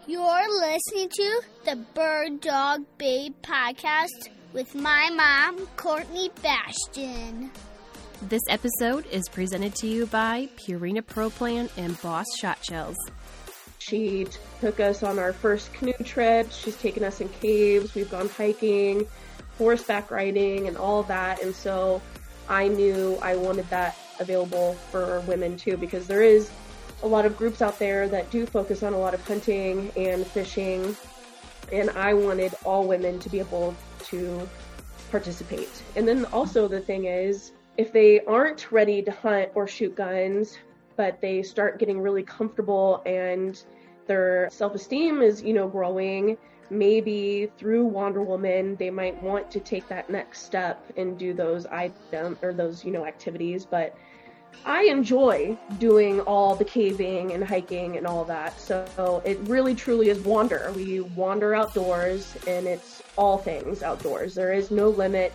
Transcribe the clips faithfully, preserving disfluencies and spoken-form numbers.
You're listening to the Bird Dog Babe podcast with my mom, Courtney Bastion. This episode is presented to you by Purina Pro Plan and Boss Shot Shells. She took us on our first canoe trip. She's taken us in caves. We've gone hiking, horseback riding, and all of that. And so I knew I wanted that available for women too, because there is a lot of groups out there that do focus on a lot of hunting and fishing. And I wanted all women to be able to participate. And then also the thing is, if they aren't ready to hunt or shoot guns, but they start getting really comfortable and their self-esteem is, you know, growing, maybe through Wander Woman, they might want to take that next step and do those items or those, you know, activities. But I enjoy doing all the caving and hiking and all that. So it really truly is wander. We wander outdoors and it's all things outdoors. There is no limit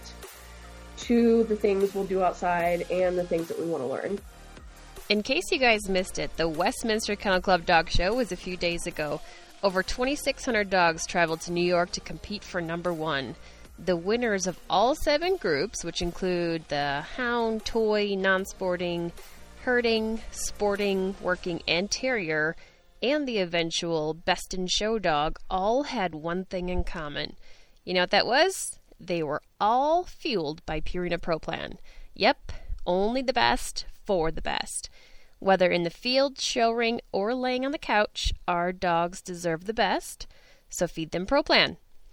to the things we'll do outside and the things that we want to learn. In case you guys missed it, the Westminster Kennel Club Dog Show was a few days ago. Over twenty-six hundred dogs traveled to New York to compete for number one. The winners of all seven groups, which include the hound, toy, non-sporting, herding, sporting, working, and terrier, and the eventual best in show dog, all had one thing in common. You know what that was? They were all fueled by Purina Pro Plan. Yep, only the best for the best. Whether in the field, show ring, or laying on the couch, our dogs deserve the best, so feed them Pro Plan.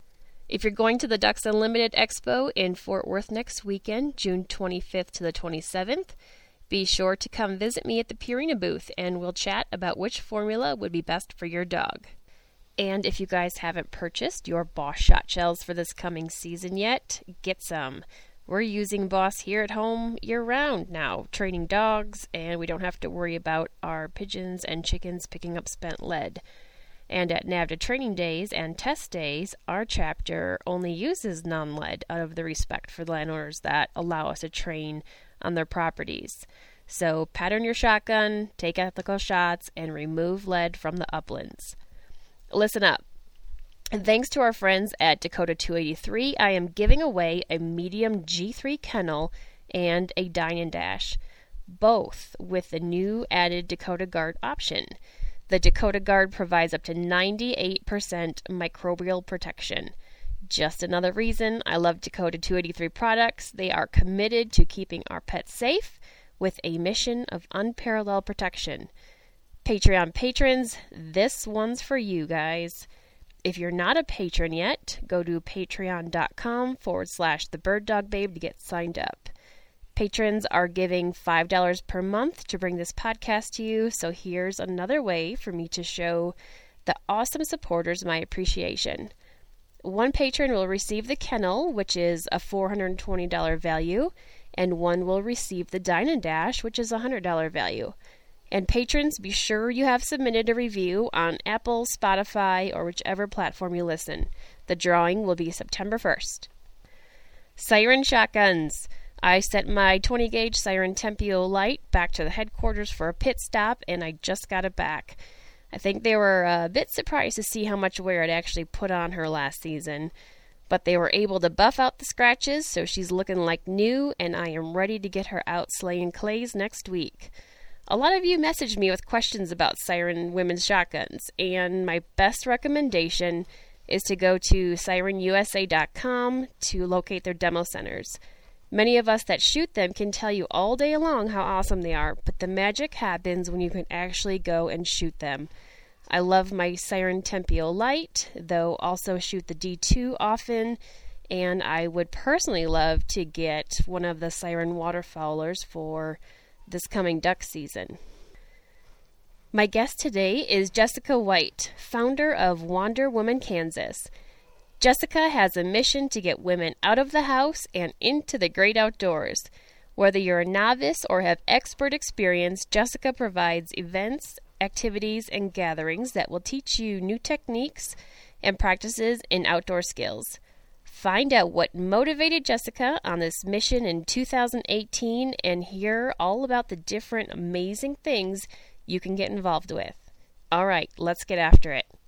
If you're going to the Ducks Unlimited Expo in Fort Worth next weekend, June twenty-fifth to the twenty-seventh, be sure to come visit me at the Purina booth and we'll chat about which formula would be best for your dog. And if you guys haven't purchased your Boss Shot Shells for this coming season yet, get some. We're using Boss here at home year-round now, training dogs, and we don't have to worry about our pigeons and chickens picking up spent lead. And at NAVHDA training days and test days, our chapter only uses non-lead out of the respect for the landowners that allow us to train on their properties. So pattern your shotgun, take ethical shots, and remove lead from the uplands. Listen up. And thanks to our friends at Dakota two eighty-three, I am giving away a medium G three kennel and a Dine and Dash, both with the new added Dakota Guard option. The Dakota Guard provides up to ninety-eight percent microbial protection. Just another reason I love Dakota two eighty-three products. They are committed to keeping our pets safe with a mission of unparalleled protection. Patreon patrons, this one's for you guys. If you're not a patron yet, go to patreon.com forward slash the Bird Dog Babe to get signed up. Patrons are giving five dollars per month to bring this podcast to you, so here's another way for me to show the awesome supporters my appreciation. One patron will receive the kennel, which is a four hundred twenty dollars value, and one will receive the Dine and Dash, which is a one hundred dollars value. And patrons, be sure you have submitted a review on Apple, Spotify, or whichever platform you listen. The drawing will be September first. Siren Shotguns. I sent my twenty gauge Siren Tempio Light back to the headquarters for a pit stop, and I just got it back. I think they were a bit surprised to see how much wear it actually put on her last season. But they were able to buff out the scratches, so she's looking like new, and I am ready to get her out slaying clays next week. A lot of you messaged me with questions about Siren women's shotguns, and my best recommendation is to go to siren u s a dot com to locate their demo centers. Many of us that shoot them can tell you all day long how awesome they are, but the magic happens when you can actually go and shoot them. I love my Siren Tempio Light, though also shoot the D two often, and I would personally love to get one of the Siren Waterfowlers for this coming duck season. My guest today is Jessica White, founder of Wander Woman Kansas. Jessica has a mission to get women out of the house and into the great outdoors. Whether you're a novice or have expert experience, Jessica provides events, activities, and gatherings that will teach you new techniques and practices in outdoor skills. Find out what motivated Jessica on this mission in two thousand eighteen and hear all about the different amazing things you can get involved with. All right, let's get after it.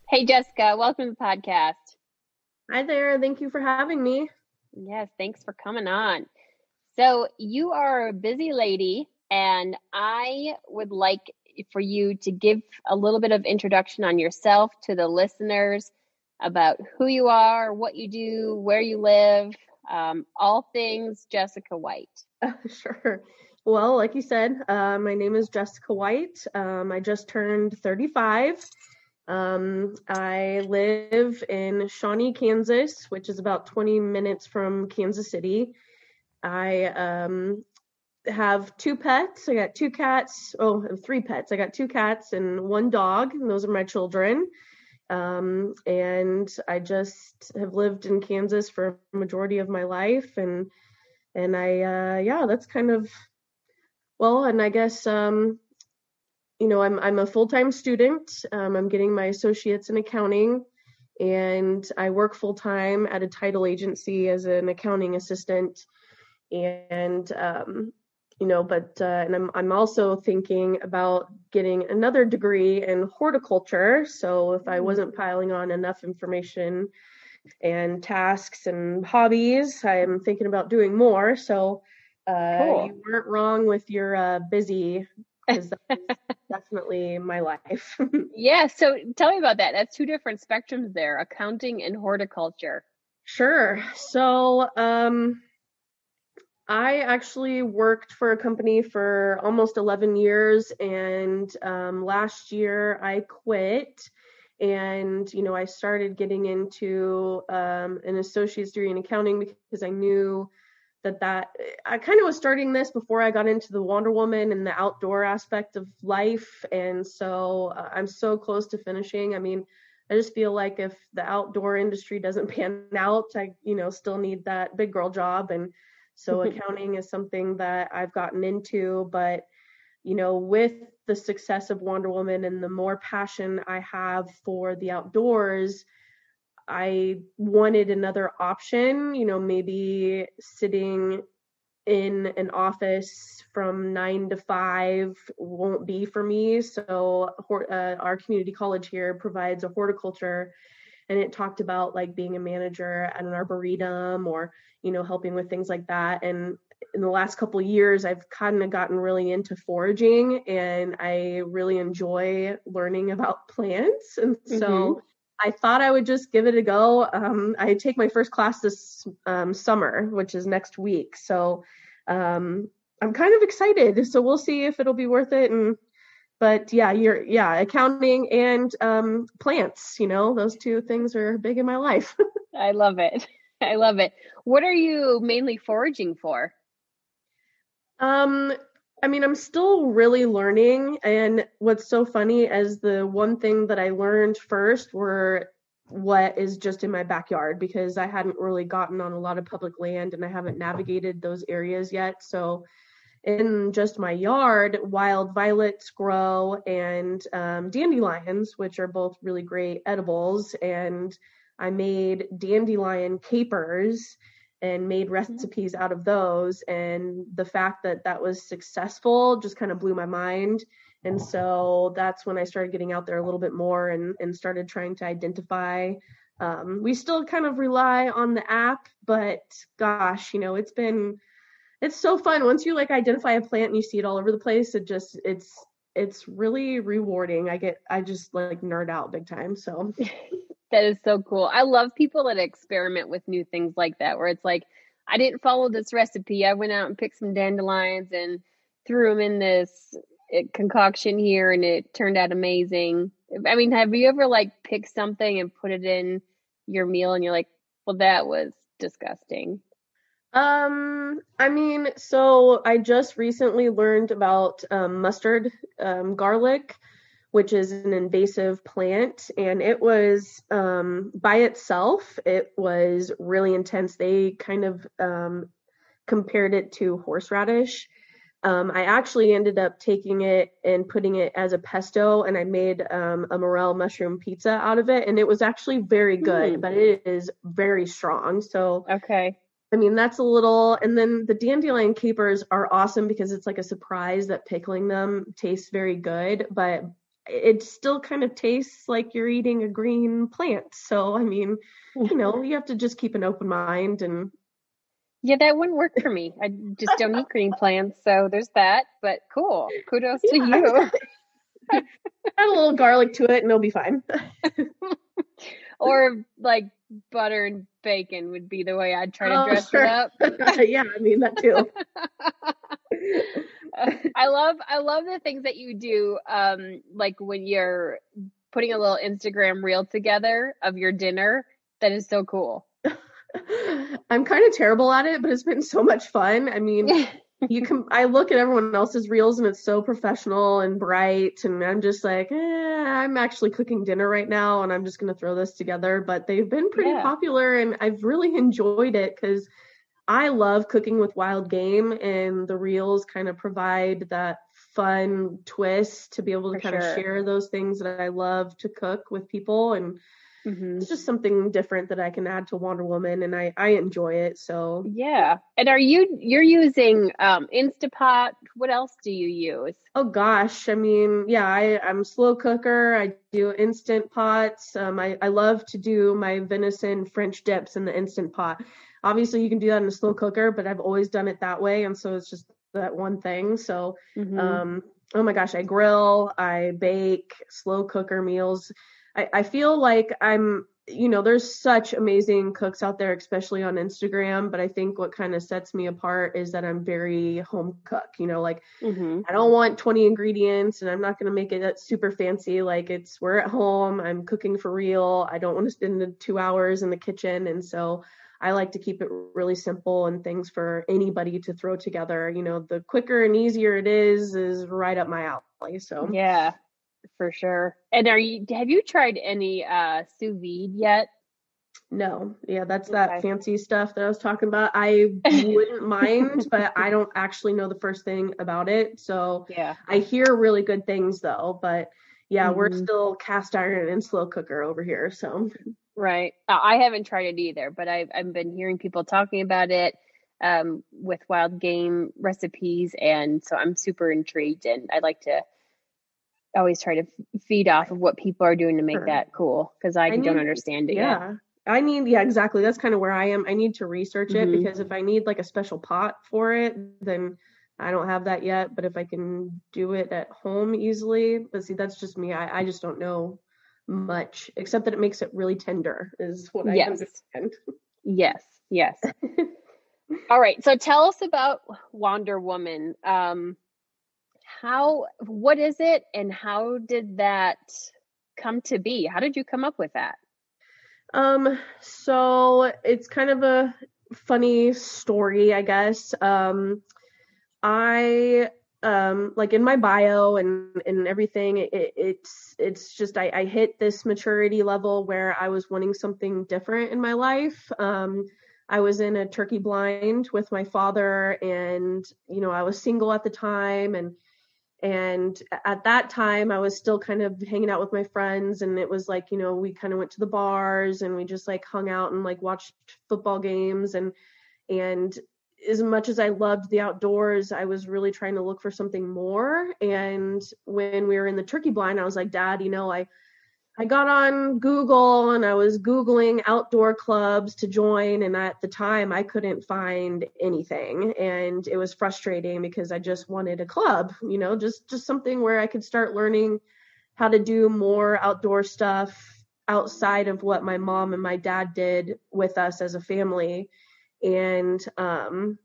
Hey, Jessica, welcome to the podcast. Hi there. Thank you for having me. Yes, thanks for coming on. So, you are a busy lady, and I would like for you to give a little bit of introduction on yourself to the listeners about who you are, what you do, where you live, um, all things Jessica White. Uh, sure. Well, like you said, uh, my name is Jessica White. Um, I just turned thirty-five. Um, I live in Shawnee, Kansas, which is about twenty minutes from Kansas City. I um, have two pets. I got two cats. Oh, three pets. I got two cats and one dog, and those are my children. Um, and I just have lived in Kansas for a majority of my life, and and I uh, yeah, that's kind of well. And I guess um, you know, I'm I'm a full-time student. Um, I'm getting my associates in accounting, and I work full-time at a title agency as an accounting assistant. And um, you know, but uh, and I'm I'm also thinking about getting another degree in horticulture. So if I wasn't piling on enough information and tasks and hobbies, I'm thinking about doing more. So uh, Cool. you weren't wrong with your uh, busy, because that's definitely my life. Yeah, so tell me about that. That's two different spectrums there, accounting and horticulture. Sure. So um, I actually worked for a company for almost eleven years, and um, last year I quit. And, you know, I started getting into um, an associate's degree in accounting because I knew that that I kind of was starting this before I got into the Wonder Woman and the outdoor aspect of life. And so uh, I'm so close to finishing. I mean, I just feel like if the outdoor industry doesn't pan out, I, you know, still need that big girl job. And so accounting is something that I've gotten into, but, you know, with the success of Wonder Woman and the more passion I have for the outdoors, I wanted another option, you know, maybe sitting in an office from nine to five won't be for me. So uh, our community college here provides a horticulture, and it talked about like being a manager at an arboretum or, you know, helping with things like that. And in the last couple of years, I've kind of gotten really into foraging, and I really enjoy learning about plants. And so mm-hmm. I thought I would just give it a go. Um, I take my first class this um, summer, which is next week. So um, I'm kind of excited. So we'll see if it'll be worth it. And But yeah, you're yeah, accounting and um, plants, you know, those two things are big in my life. I love it. I love it. What are you mainly foraging for? Um, I mean, I'm still really learning. And what's so funny is the one thing that I learned first were what is just in my backyard, because I hadn't really gotten on a lot of public land and I haven't navigated those areas yet. So in just my yard, wild violets grow, and um, dandelions, which are both really great edibles. And I made dandelion capers and made recipes out of those. And the fact that that was successful just kind of blew my mind. And so that's when I started getting out there a little bit more and, and started trying to identify. Um, we still kind of rely on the app, but gosh, you know, it's been It's so fun. Once you like identify a plant and you see it all over the place, it just, it's, it's really rewarding. I get, I just like nerd out big time. So that is so cool. I love people that experiment with new things like that, where it's like, I didn't follow this recipe. I went out and picked some dandelions and threw them in this concoction here, and it turned out amazing. I mean, have you ever like picked something and put it in your meal and you're like, well, that was disgusting? Um, I mean, so I just recently learned about um, mustard um, garlic, which is an invasive plant, and it was um, by itself, it was really intense. They kind of um, compared it to horseradish. Um, I actually ended up taking it and putting it as a pesto, and I made um, a morel mushroom pizza out of it, and it was actually very good, mm. but it is very strong. So okay. I mean, that's a little, and then the dandelion capers are awesome because it's like a surprise that pickling them tastes very good. But it still kind of tastes like you're eating a green plant. So, I mean, you know, you have to just keep an open mind. And yeah, that wouldn't work for me. I just don't eat green plants. So there's that, but cool. Kudos yeah, to you. add a little garlic to it and it'll be fine. Or like butter and bacon would be the way I'd try to Oh, dress sure. it up. Yeah, I mean that too. I love I love the things that you do, um, like when you're putting a little Instagram reel together of your dinner. That is so cool. I'm kind of terrible at it, but it's been so much fun. I mean, you can, I look at everyone else's reels and it's so professional and bright, and I'm just like, eh, I'm actually cooking dinner right now and I'm just going to throw this together. But they've been pretty Yeah. popular and I've really enjoyed it because I love cooking with wild game, and the reels kind of provide that fun twist to be able to For kind sure. of share those things that I love to cook with people. And Mm-hmm. it's just something different that I can add to Wonder Woman, and I, I enjoy it. So Yeah. And are you, you're using um, Instapot? What else do you use? oh gosh, I mean, yeah, I, I'm a slow cooker. I do instant pots. Um, I, I love to do my venison French dips in the instant pot. Obviously, you can do that in a slow cooker, but I've always done it that way, and so it's just that one thing. So, Mm-hmm. um, oh my gosh, I grill, I bake, slow cooker meals. I, I feel like I'm, you know, there's such amazing cooks out there, especially on Instagram, but I think what kind of sets me apart is that I'm very home cook, you know, like Mm-hmm. I don't want twenty ingredients, and I'm not going to make it that super fancy. Like it's, we're at home, I'm cooking for real. I don't want to spend the two hours in the kitchen. And so I like to keep it really simple and things for anybody to throw together. You know, the quicker and easier it is, is right up my alley. So Yeah, for sure. And are you, have you tried any uh, sous vide yet? no, yeah, that's that Okay. fancy stuff that I was talking about. I wouldn't mind, but I don't actually know the first thing about it. So Yeah. I hear really good things though, but yeah, we're Mhm. still cast iron and slow cooker over here. So Right. Uh, I haven't tried it either, but I've, I've been hearing people talking about it um, with wild game recipes. And so I'm super intrigued, and I like to always try to f- feed off of what people are doing to make Sure. that cool, because I, I don't need- understand it yet. yeah, I need, yeah, exactly. That's kind of where I am. I need to research it Mhm. because if I need like a special pot for it, then I don't have that yet. But if I can do it at home easily, but see, that's just me. I, I just don't know much, except that it makes it really tender is what I Yes. understand. Yes, yes. All right. So tell us about Wonder Woman. Um, how, what is it, and how did that come to be? How did you come up with that? Um, so it's kind of a funny story, I guess. Um, I um like in my bio and and everything, it, it's it's just I, I hit this maturity level where I was wanting something different in my life. Um, I was in a turkey blind with my father, and you know I was single at the time, and and at that time I was still kind of hanging out with my friends, and it was like, you know, we kind of went to the bars and we just like hung out and like watched football games, and and as much as I loved the outdoors, I was really trying to look for something more. And when we were in the turkey blind, I was like, Dad, you know, I I got on Google and I was Googling outdoor clubs to join. And at the time I couldn't find anything. And it was frustrating because I just wanted a club, you know, just, just something where I could start learning how to do more outdoor stuff outside of what my mom and my dad did with us as a family. And um,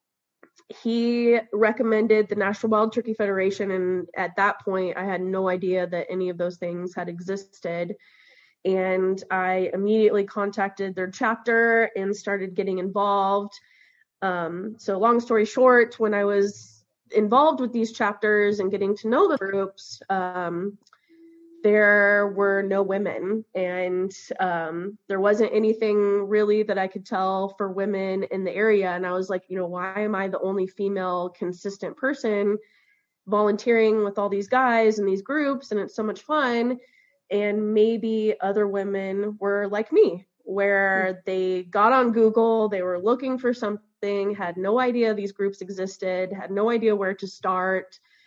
he recommended the National Wild Turkey Federation. And at that point, I had no idea that any of those things had existed. And I immediately contacted their chapter and started getting involved. Um, so long story short, when I was involved with these chapters and getting to know the groups, um, there were no women, and um, there wasn't anything really that I could tell for women in the area. And I was like, you know, why am I the only female consistent person volunteering with all these guys and these groups? And it's so much fun. And maybe other women were like me, where they got on Google, they were looking for something, had no idea these groups existed, had no idea where to start.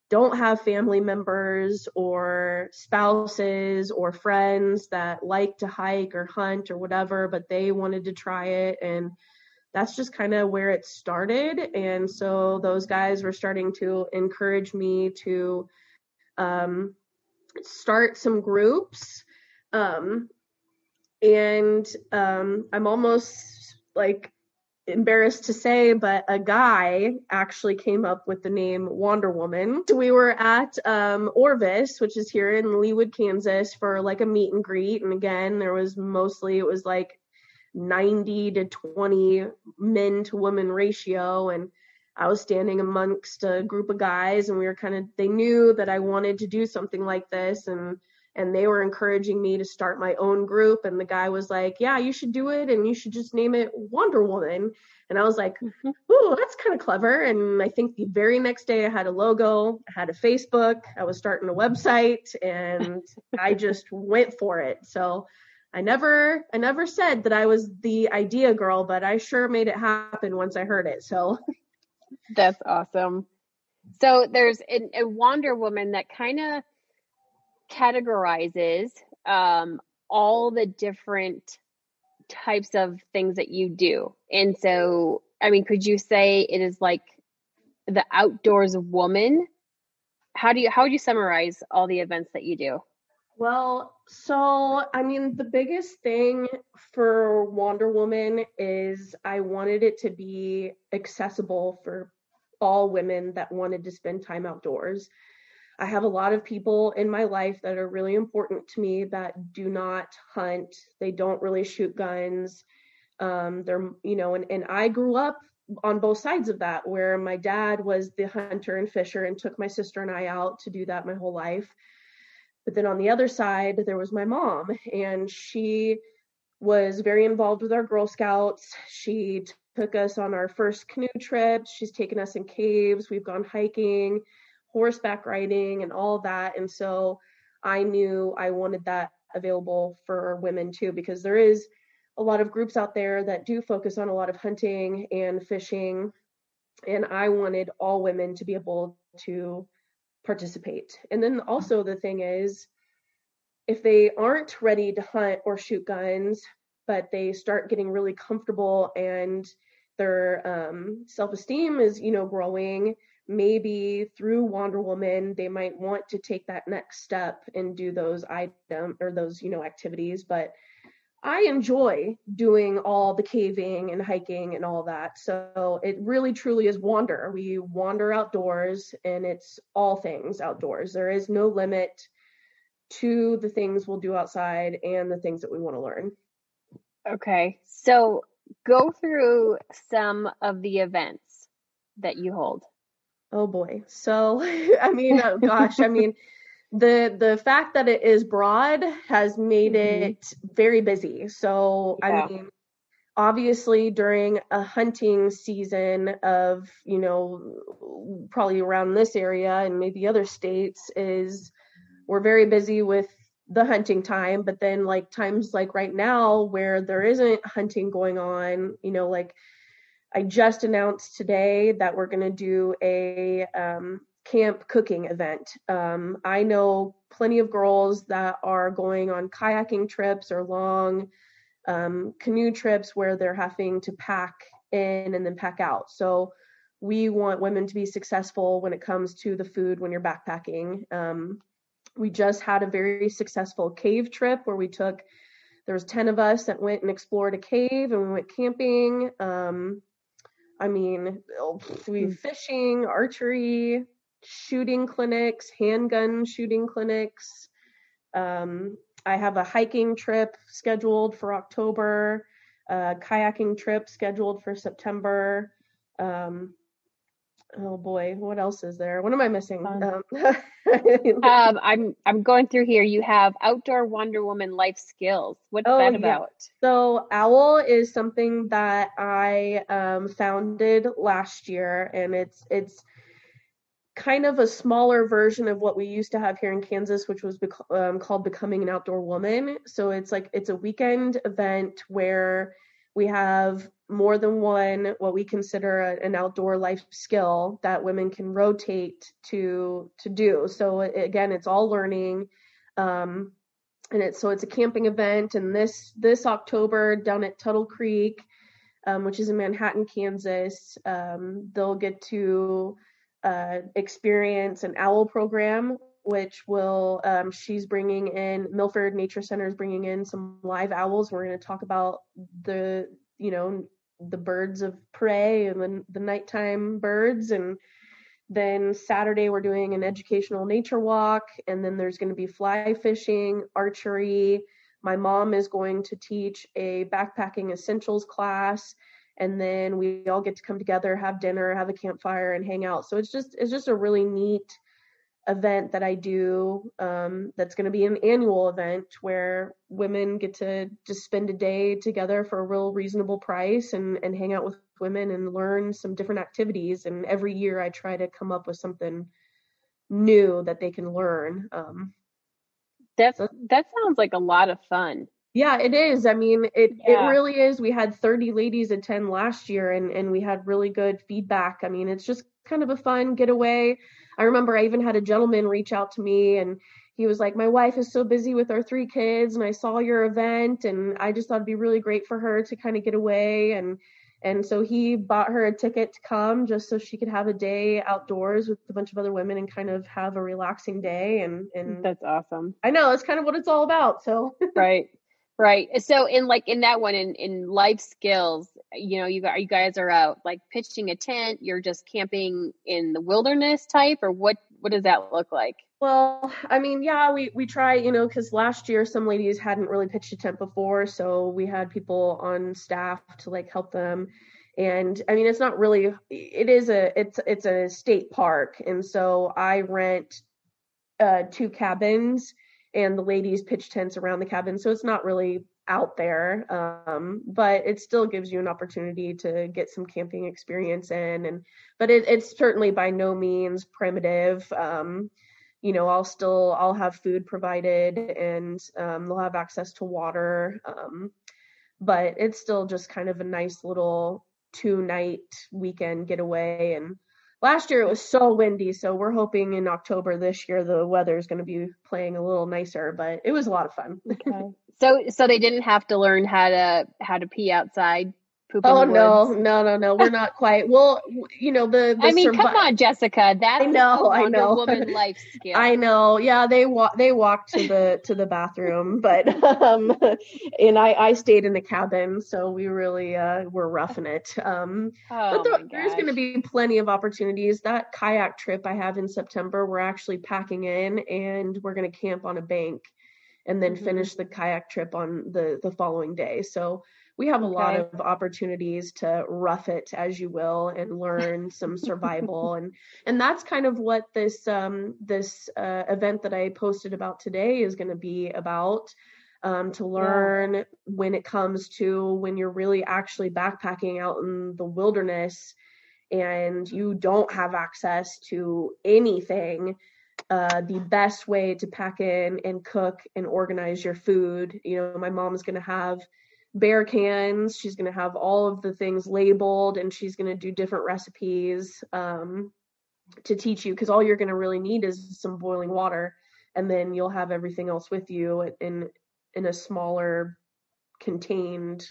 don't have family members or spouses or friends that like to hike or hunt or whatever, but they wanted to try it. And that's just kind of where it started. And so those guys were starting to encourage me to um, start some groups. Um, and um, I'm almost like embarrassed to say, but a guy actually came up with the name Wander Woman. We were at um, Orvis, which is here in Leawood, Kansas, for like a meet and greet. And again, there was mostly, it was like ninety to twenty men to women ratio. And I was standing amongst a group of guys, and we were kind of, they knew that I wanted to do something like this. And And they were encouraging me to start my own group. And the guy was like, yeah, you should do it. And you should just name it Wander Woman. And I was like, ooh, that's kind of clever. And I think the very next day I had a logo, I had a Facebook, I was starting a website, and I just went for it. So I never, I never said that I was the idea girl, but I sure made it happen once I heard it. So that's awesome. So there's a, a Wander Woman that kind of categorizes um, all the different types of things that you do. And so, I mean, could you say it is like the outdoors woman? How do you, how would you summarize all the events that you do? Well, so, I mean, the biggest thing for Wander Woman is I wanted it to be accessible for all women that wanted to spend time outdoors. I have a lot of people in my life that are really important to me that do not hunt. They don't really shoot guns. Um, they're, you know, and, and I grew up on both sides of that, where my dad was the hunter and fisher and took my sister and I out to do that my whole life. But then on the other side, there was my mom, and she was very involved with our Girl Scouts. She took us on our first canoe trips. She's taken us in caves. We've gone hiking, horseback riding, and all of that. And so I knew I wanted that available for women too, because there is a lot of groups out there that do focus on a lot of hunting and fishing. And I wanted all women to be able to participate. And then also the thing is, if they aren't ready to hunt or shoot guns, but they start getting really comfortable and their um, self-esteem is, you know, growing, maybe through Wander Woman, they might want to take that next step and do those item or those, you know, activities. But I enjoy doing all the caving and hiking and all that. So it really truly is wander. We wander outdoors, and it's all things outdoors. There is no limit to the things we'll do outside and the things that we want to learn. Okay. So go through some of the events that you hold. Oh boy. So, I mean, oh gosh, I mean, the the fact that it is broad has made mm-hmm. it very busy. So, yeah. I mean, obviously during a hunting season of, you know, probably around this area and maybe other states, is we're very busy with the hunting time. But then like times like right now where there isn't hunting going on, you know, like I just announced today that we're going to do a um, camp cooking event. Um, I know plenty of girls that are going on kayaking trips or long um, canoe trips where they're having to pack in and then pack out. So we want women to be successful when it comes to the food when you're backpacking. Um, we just had a very successful cave trip where we took, there was ten of us that went and explored a cave, and we went camping. Um, I mean, we fishing, archery, shooting clinics, handgun shooting clinics. Um, I have a hiking trip scheduled for October, a kayaking trip scheduled for September. Um, oh boy, what else is there? What am I missing? Um, um, I'm I'm going through here. You have Outdoor Wander Woman Life Skills. What's oh, that about? Yeah. So OWL is something that I um, founded last year, and it's it's kind of a smaller version of what we used to have here in Kansas, which was bec- um, called Becoming an Outdoor Woman. So it's like it's a weekend event where we have more than one, what we consider a, an outdoor life skill that women can rotate to, to do. So again, it's all learning. Um, and it's, so it's a camping event. And this, this October down at Tuttle Creek, um, which is in Manhattan, Kansas, um, they'll get to, uh, experience an owl program, which will, um, she's bringing in, Milford Nature Center is bringing in some live owls. We're going to talk about the, you know, the birds of prey and the, the nighttime birds. And then Saturday we're doing an educational nature walk. And then there's going to be fly fishing, archery. My mom is going to teach a backpacking essentials class. And then we all get to come together, have dinner, have a campfire, and hang out. So it's just, it's just a really neat event that I do, um, that's going to be an annual event where women get to just spend a day together for a real reasonable price and, and hang out with women and learn some different activities. And every year I try to come up with something new that they can learn. Um, That's, so, that sounds like a lot of fun. Yeah, it is. I mean, it, yeah. it really is. We had thirty ladies attend last year and, and we had really good feedback. I mean, it's just kind of a fun getaway. I remember I even had a gentleman reach out to me and he was like, my wife is so busy with our three kids and I saw your event and I just thought it'd be really great for her to kind of get away. And, and so he bought her a ticket to come just so she could have a day outdoors with a bunch of other women and kind of have a relaxing day. And, and that's awesome. I know that's kind of what it's all about. So, right. Right. So in like in that one, in, in life skills, you know, you got, you guys are out like pitching a tent, you're just camping in the wilderness type, or what, what does that look like? Well, I mean, yeah, we, we try, you know, cause last year some ladies hadn't really pitched a tent before. So we had people on staff to like help them. And I mean, it's not really, it is a, it's, it's a state park. And so I rent uh, two cabins and the ladies pitch tents around the cabin. So it's not really out there, um, but it still gives you an opportunity to get some camping experience in. And, but it, it's certainly by no means primitive. Um, you know, I'll still, I'll have food provided and um, they'll have access to water. Um, but it's still just kind of a nice little two night weekend getaway. And last year it was so windy, so we're hoping in October this year the weather is going to be playing a little nicer, but it was a lot of fun. Okay. So so they didn't have to learn how to how to pee outside, poop oh, in the no, woods? no, no, no, we're not quite. Well, you know, the, the I mean, survi- come on, Jessica, that's I know, a Wonder I know. Woman life skill. I know. Yeah, they walk they walked to the to the bathroom, but um and I I stayed in the cabin, so we really uh were roughing it. Um oh, but the, my there's going to be plenty of opportunities. That kayak trip I have in September, we're actually packing in and we're going to camp on a bank and then mm-hmm. finish the kayak trip on the the following day. So we have a okay. lot of opportunities to rough it, as you will, and learn some survival. and and that's kind of what this um, this uh, event that I posted about today is going to be about, um, to learn yeah. when it comes to when you're really actually backpacking out in the wilderness and you don't have access to anything. Uh, the best way to pack in and cook and organize your food. You know, my mom's going to have bear cans. She's going to have all of the things labeled and she's going to do different recipes um, to teach you, because all you're going to really need is some boiling water, and then you'll have everything else with you in in a smaller contained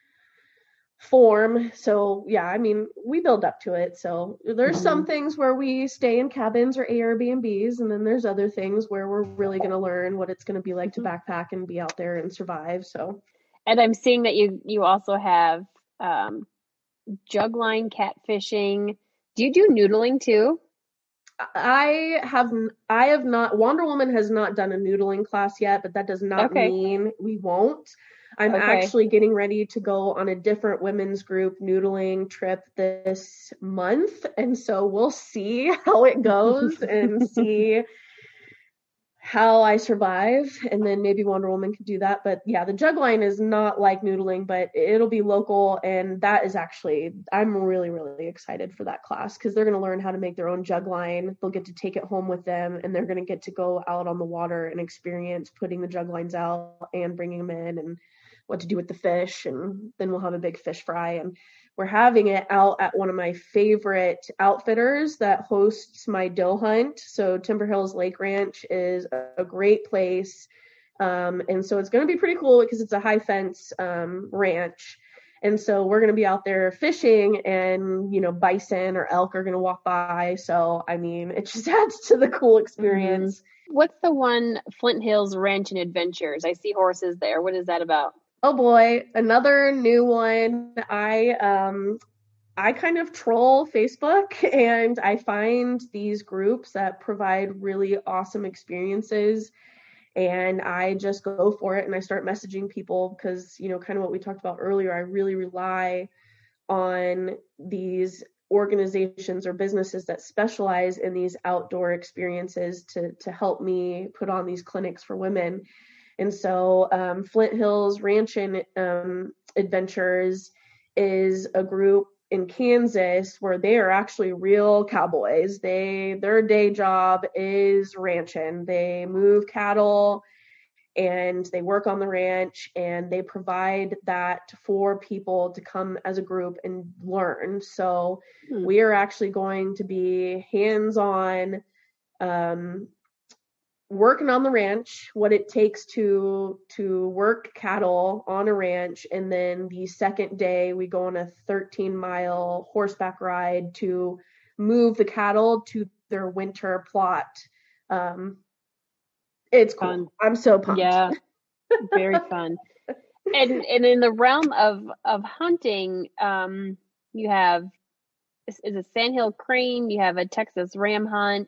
form. So yeah, I mean, we build up to it. So there's mm-hmm. some things where we stay in cabins or Airbnbs, and then there's other things where we're really going to learn what it's going to be like mm-hmm. to backpack and be out there and survive. So And I'm seeing that you, you also have um, jug line catfishing. Do you do noodling too? I have, I have not, Wonder Woman has not done a noodling class yet, but that does not okay. mean we won't. I'm okay. actually getting ready to go on a different women's group noodling trip this month. And so we'll see how it goes and see how I survive, and then maybe Wonder Woman could do that. But yeah, the jug line is not like noodling, but it'll be local, and that is actually, I'm really, really excited for that class because they're going to learn how to make their own jug line. They'll get to take it home with them, and they're going to get to go out on the water and experience putting the jug lines out and bringing them in and what to do with the fish, and then we'll have a big fish fry. And we're having it out at one of my favorite outfitters that hosts my doe hunt. So Timber Hills Lake Ranch is a great place. Um, and so it's going to be pretty cool because it's a high fence um, ranch. And so we're going to be out there fishing, and, you know, bison or elk are going to walk by. So, I mean, it just adds to the cool experience. Mm-hmm. What's the one, Flint Hills Ranch and Adventures? I see horses there. What is that about? Oh boy, another new one. I um I kind of troll Facebook, and I find these groups that provide really awesome experiences, and I just go for it and I start messaging people because, you know, kind of what we talked about earlier, I really rely on these organizations or businesses that specialize in these outdoor experiences to to help me put on these clinics for women. And so um, Flint Hills Ranch and um, Adventures is a group in Kansas where they are actually real cowboys. They their day job is ranching. They move cattle and they work on the ranch, and they provide that for people to come as a group and learn. So hmm. we are actually going to be hands-on um, working on the ranch, what it takes to to work cattle on a ranch, and then the second day we go on a thirteen mile horseback ride to move the cattle to their winter plot. Um, it's cool. Fun. I'm so pumped. Yeah, very fun. And and in the realm of of hunting, um, you have is, is a sandhill crane. You have a Texas ram hunt.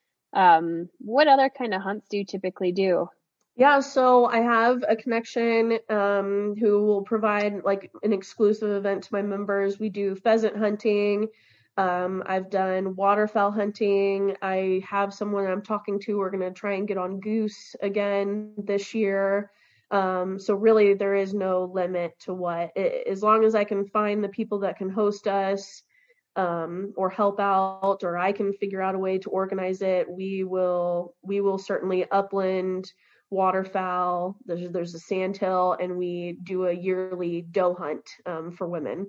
Um, what other kind of hunts do you typically do? Yeah, so I have a connection um, who will provide like an exclusive event to my members. We do pheasant hunting. Um, I've done waterfowl hunting. I have someone I'm talking to. We're going to try and get on goose again this year. Um, so really there is no limit to what, as long as I can find the people that can host us, Um, or help out, or I can figure out a way to organize it, we will we will certainly upland, waterfowl. There's there's a sandhill, and we do a yearly doe hunt um, for women.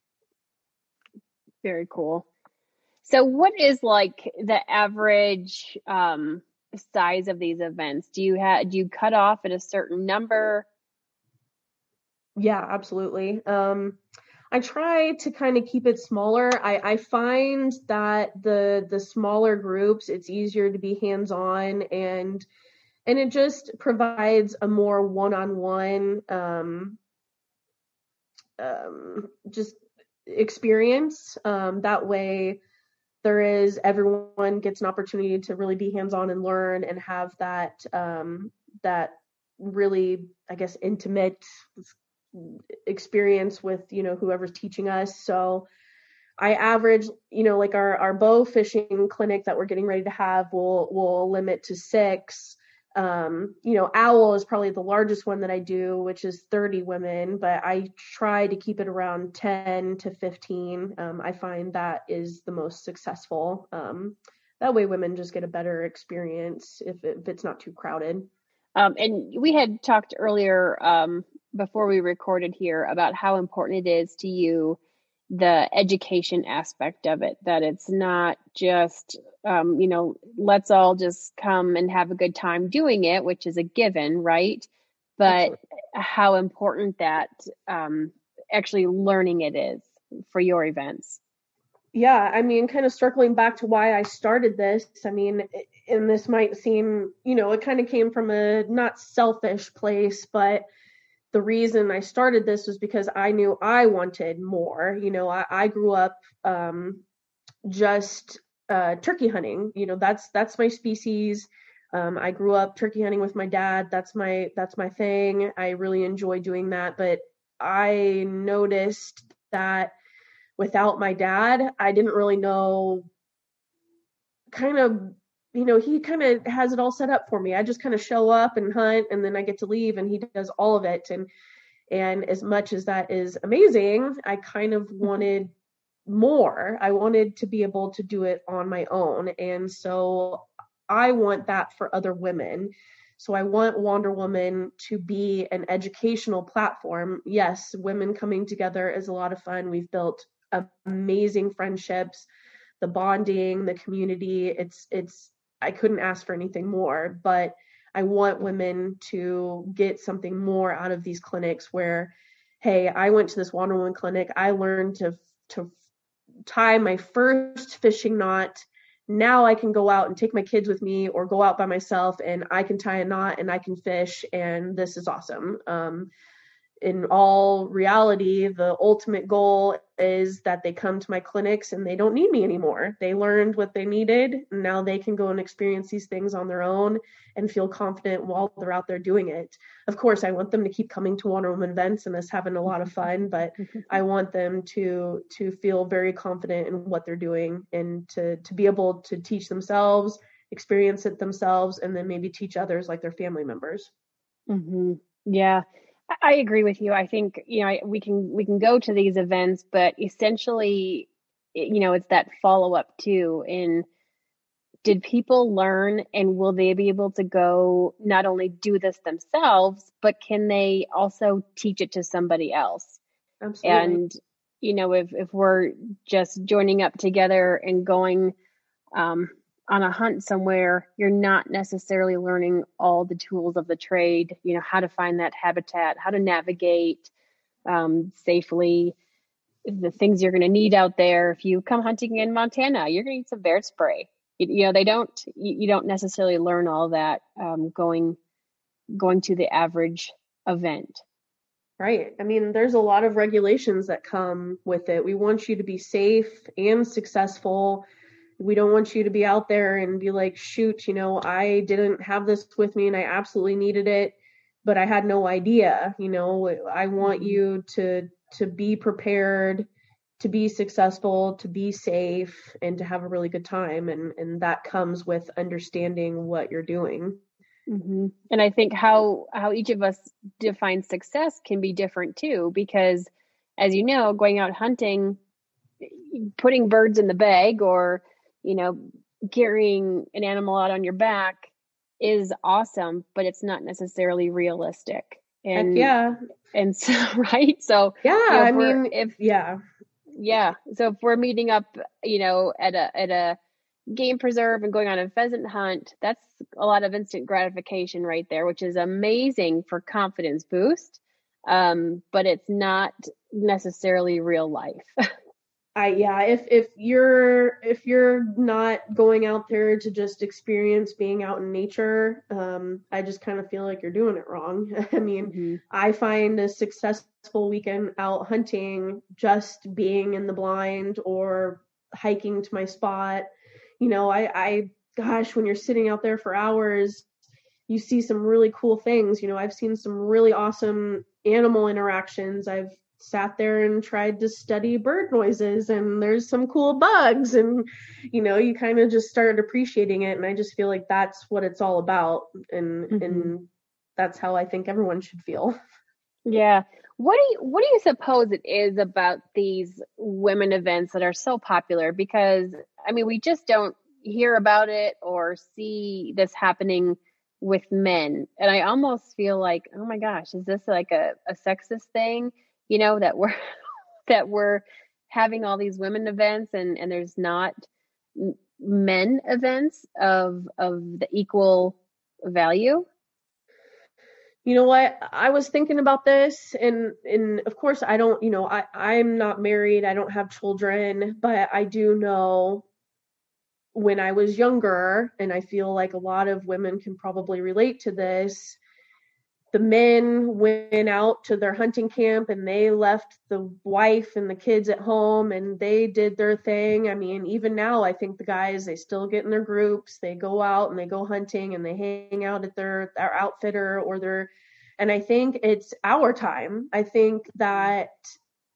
Very cool. So what is like the average um, size of these events? Do you have do you cut off at a certain number? Yeah, absolutely. Um, I try to kind of keep it smaller. I, I find that the the smaller groups, it's easier to be hands-on, and and it just provides a more one-on-one um, um, just experience. Um, that way, there is everyone gets an opportunity to really be hands-on and learn and have that um, that really, I guess, intimate experience with, you know, whoever's teaching us. So I average, you know, like our, our bow fishing clinic that we're getting ready to have will will limit to six. Um, you know, owl is probably the largest one that I do, which is thirty women, but I try to keep it around ten to fifteen. Um, I find that is the most successful. Um, that way women just get a better experience if, it, if it's not too crowded. Um, and we had talked earlier um, before we recorded here about how important it is to you, the education aspect of it, that it's not just, um, you know, let's all just come and have a good time doing it, which is a given, right? But Absolutely. How important that um, actually learning it is for your events. Yeah, I mean, kind of circling back to why I started this, I mean, and this might seem, you know, it kind of came from a not selfish place, but the reason I started this was because I knew I wanted more. You know, I, I grew up um, just uh, turkey hunting. You know, that's that's my species. Um, I grew up turkey hunting with my dad. That's my that's my thing. I really enjoy doing that. But I noticed that without my dad, I didn't really know kind of you know, he kind of has it all set up for me. I just kind of show up and hunt, and then I get to leave, and he does all of it. And and as much as that is amazing, I kind of wanted more. I wanted to be able to do it on my own. And so I want that for other women. So I want Wander Woman to be an educational platform. Yes, women coming together is a lot of fun. We've built amazing friendships, the bonding, the community. It's, it's, I couldn't ask for anything more, but I want women to get something more out of these clinics where, hey, I went to this Wander Woman clinic. I learned to, to tie my first fishing knot. Now I can go out and take my kids with me, or go out by myself, and I can tie a knot and I can fish, and this is awesome. Um, in all reality, the ultimate goal is that they come to my clinics and they don't need me anymore. They learned what they needed, and now they can go and experience these things on their own and feel confident while they're out there doing it. Of course, I want them to keep coming to Wander Woman events and us having a lot of fun, but I want them to to feel very confident in what they're doing, and to to be able to teach themselves, experience it themselves, and then maybe teach others like their family members. Mm-hmm. Yeah. I agree with you. I think, you know, we can, we can go to these events, but essentially, you know, it's that follow up too. And did people learn, and will they be able to go not only do this themselves, but can they also teach it to somebody else? Absolutely. And, you know, if, if we're just joining up together and going, um, on a hunt somewhere, you're not necessarily learning all the tools of the trade, you know, how to find that habitat, how to navigate um, safely, the things you're going to need out there. If you come hunting in Montana, you're going to need some bear spray. You, you know, they don't, you, you don't necessarily learn all that um, going, going to the average event. Right. I mean, there's a lot of regulations that come with it. We want you to be safe and successful. We don't want you to be out there and be like, shoot, you know, I didn't have this with me and I absolutely needed it, but I had no idea. You know, I want you to, to be prepared, to be successful, to be safe, and to have a really good time. And, and that comes with understanding what you're doing. Mm-hmm. And I think how, how each of us defines success can be different too, because as you know, going out hunting, putting birds in the bag, or you know, carrying an animal out on your back is awesome, but it's not necessarily realistic. And Heck yeah. And so, right. So, yeah, you know, I mean, if, yeah, yeah. So if we're meeting up, you know, at a, at a game preserve and going on a pheasant hunt, that's a lot of instant gratification right there, which is amazing for confidence boost. Um, but it's not necessarily real life. I, yeah, if, if you're, if you're not going out there to just experience being out in nature, um, I just kind of feel like you're doing it wrong. I mean, mm-hmm. I find a successful weekend out hunting just being in the blind or hiking to my spot. You know, I, I, gosh, when you're sitting out there for hours, you see some really cool things. You know, I've seen some really awesome animal interactions. I've sat there and tried to study bird noises, and there's some cool bugs, and you know, you kind of just started appreciating it. And I just feel like that's what it's all about, and mm-hmm. and that's how I think everyone should feel. Yeah. What do you what do you suppose it is about these women events that are so popular? Because I mean, we just don't hear about it or see this happening with men, and I almost feel like, oh my gosh, is this like a, a sexist thing? You know, that we're, that we're having all these women events, and, and there's not men events of, of the equal value. You know what? I was thinking about this, and, and of course I don't, you know, I, I'm not married. I don't have children, but I do know when I was younger, and I feel like a lot of women can probably relate to this, the men went out to their hunting camp and they left the wife and the kids at home and they did their thing. I mean, even now, I think the guys, they still get in their groups, they go out and they go hunting and they hang out at their, their outfitter or their, and I think it's our time. I think that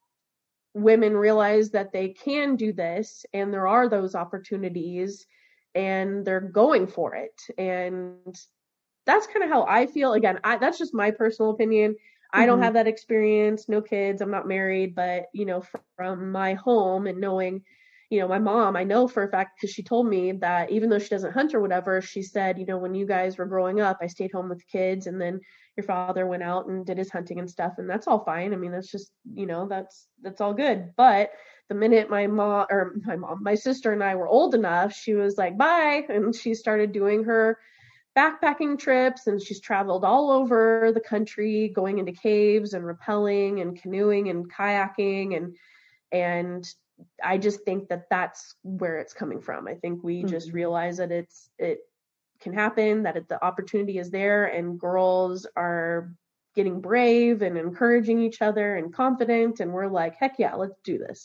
women realize that they can do this and there are those opportunities. and they're going for it. And that's kind of how I feel. Again, I, that's just my personal opinion. I don't Mhm. have that experience, no kids, I'm not married, but, you know, from my home and knowing, you know, my mom, I know for a fact, because she told me that even though she doesn't hunt or whatever, she said, you know, when you guys were growing up, I stayed home with the kids, and then your father went out and did his hunting and stuff, and that's all fine. I mean, that's just, you know, that's, that's all good. But the minute my mom, or my mom, my sister and I were old enough, she was like, bye, and she started doing her backpacking trips, and she's traveled all over the country, going into caves and rappelling and canoeing and kayaking, and and I just think that that's where it's coming from. I think we mm-hmm. just realize that it's it can happen, that it, the opportunity is there, and girls are getting brave and encouraging each other and confident, and we're like, heck yeah, let's do this.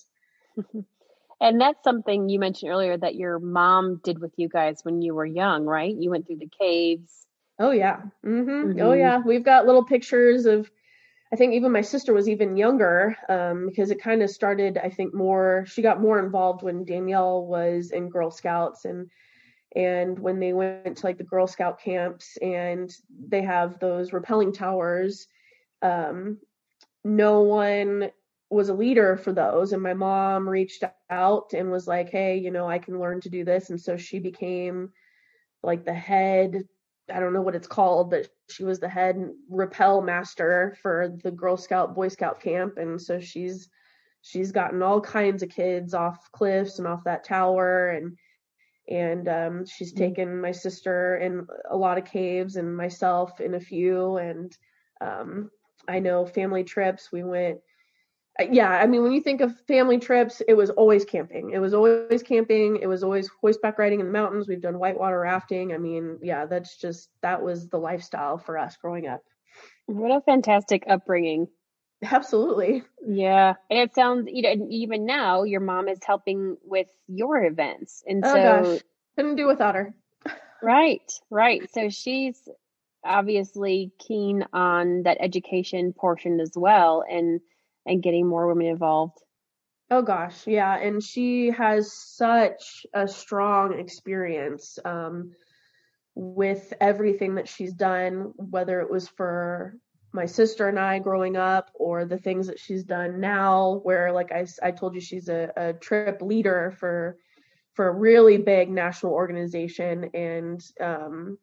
And that's something you mentioned earlier that your mom did with you guys when you were young, right? You went through the caves. Oh, yeah. Mm-hmm. Mm-hmm. Oh, yeah. We've got little pictures of, I think even my sister was even younger, um, because it kind of started, I think, more, she got more involved when Danielle was in Girl Scouts, and and when they went to like the Girl Scout camps, and they have those rappelling towers, um, no one was a leader for those, and my mom reached out and was like, hey, you know, I can learn to do this. And so she became like the head, I don't know what it's called, but she was the head rappel master for the Girl Scout Boy Scout camp. And so she's she's gotten all kinds of kids off cliffs and off that tower, and and um, she's mm-hmm. taken my sister in a lot of caves and myself in a few. And um, I know family trips, we went. Yeah, I mean, when you think of family trips, it was always camping. It was always camping. It was always horseback riding in the mountains. We've done whitewater rafting. I mean, yeah, that's just, that was the lifestyle for us growing up. What a fantastic upbringing. Absolutely. Yeah. And it sounds, you know, even now your mom is helping with your events. And oh, so. Gosh. Couldn't do without her. Right, right. So she's obviously keen on that education portion as well, and and getting more women involved. Oh gosh, yeah. And she has such a strong experience um, with everything that she's done, whether it was for my sister and I growing up, or the things that she's done now, where like I, I told you, she's a, a trip leader for, for a really big national organization. And um,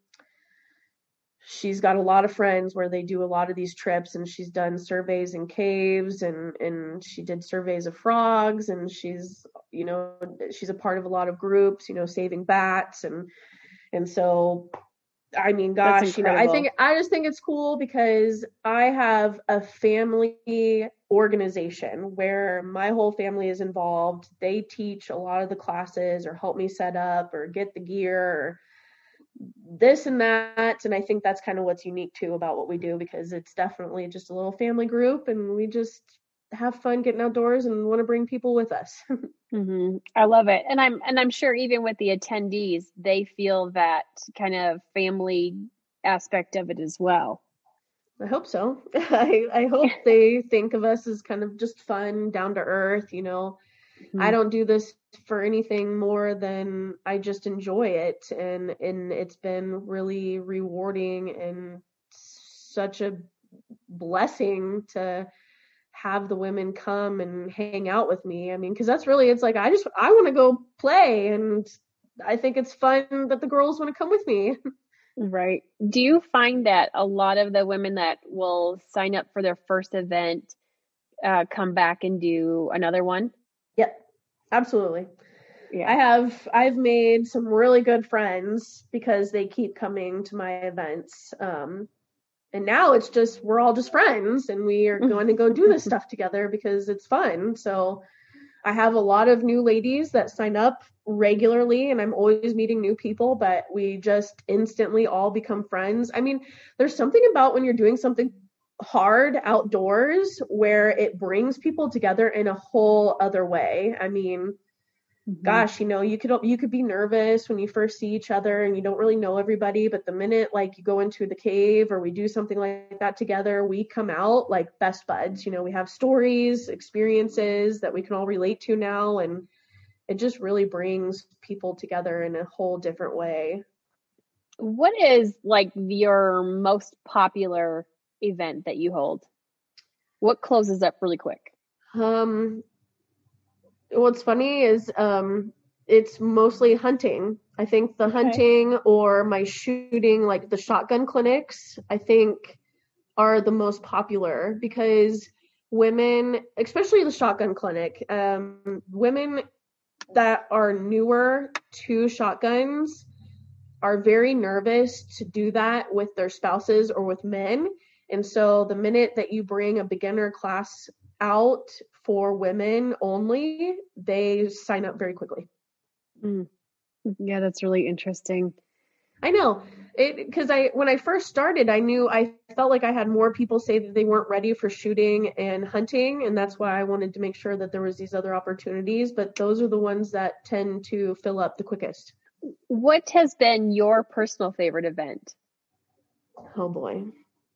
she's got a lot of friends where they do a lot of these trips, and she's done surveys in caves, and, and she did surveys of frogs, and she's, you know, she's a part of a lot of groups, you know, saving bats. And, and so, I mean, gosh, you know, I think, I just think it's cool because I have a family organization where my whole family is involved. They teach a lot of the classes, or help me set up, or get the gear, or this and that. And I think that's kind of what's unique too about what we do, because it's definitely just a little family group, and we just have fun getting outdoors and want to bring people with us. Mm-hmm. I love it. And I'm, and I'm sure even with the attendees, they feel that kind of family aspect of it as well. I hope so. I, I hope they think of us as kind of just fun, down to earth, you know. Mm-hmm. I don't do this for anything more than I just enjoy it. And, and it's been really rewarding and such a blessing to have the women come and hang out with me. I mean, cause that's really, it's like, I just, I want to go play. And I think it's fun that the girls want to come with me. Right. Do you find that a lot of the women that will sign up for their first event uh, come back and do another one? Yep, absolutely. Yeah. I have, I've made some really good friends because they keep coming to my events. Um, and now it's just, we're all just friends, and we are going to go do this stuff together because it's fun. So I have a lot of new ladies that sign up regularly, and I'm always meeting new people, but we just instantly all become friends. I mean, there's something about when you're doing something hard outdoors where it brings people together in a whole other way. I mean, mm-hmm. gosh, you know, you could, you could be nervous when you first see each other and you don't really know everybody, but the minute like you go into the cave or we do something like that together, we come out like best buds. You know, we have stories, experiences that we can all relate to now. And, it just really brings people together in a whole different way. What is like your most popular event that you hold? What closes up really quick? Um, what's funny is um, it's mostly hunting. I think the Okay. hunting or my shooting, like the shotgun clinics, I think are the most popular because women, especially the shotgun clinic, um, women that are newer to shotguns are very nervous to do that with their spouses or with men. And so the minute that you bring a beginner class out for women only, they sign up very quickly. Mm. Yeah, that's really interesting. I know it because I when I first started, I knew I felt like I had more people say that they weren't ready for shooting and hunting, and that's why I wanted to make sure that there was these other opportunities. But those are the ones that tend to fill up the quickest. What has been your personal favorite event? Oh boy.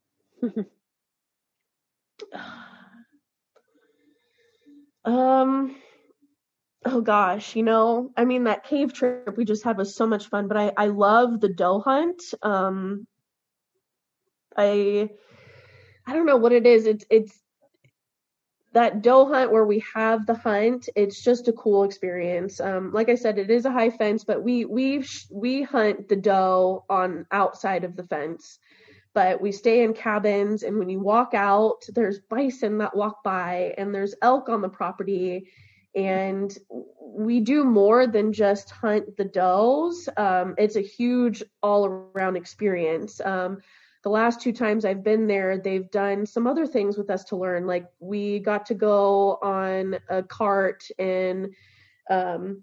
um. Oh gosh, you know, I mean that cave trip we just had was so much fun, but I I love the doe hunt. Um. I I don't know what it is. It's it's that doe hunt where we have the hunt. It's just a cool experience. Um, like I said, it is a high fence, but we we we hunt the doe on outside of the fence. But we stay in cabins, and when you walk out, there's bison that walk by, and there's elk on the property, and we do more than just hunt the does. Um, it's a huge all-around experience. Um, The last two times I've been there, they've done some other things with us to learn. Like we got to go on a cart and um,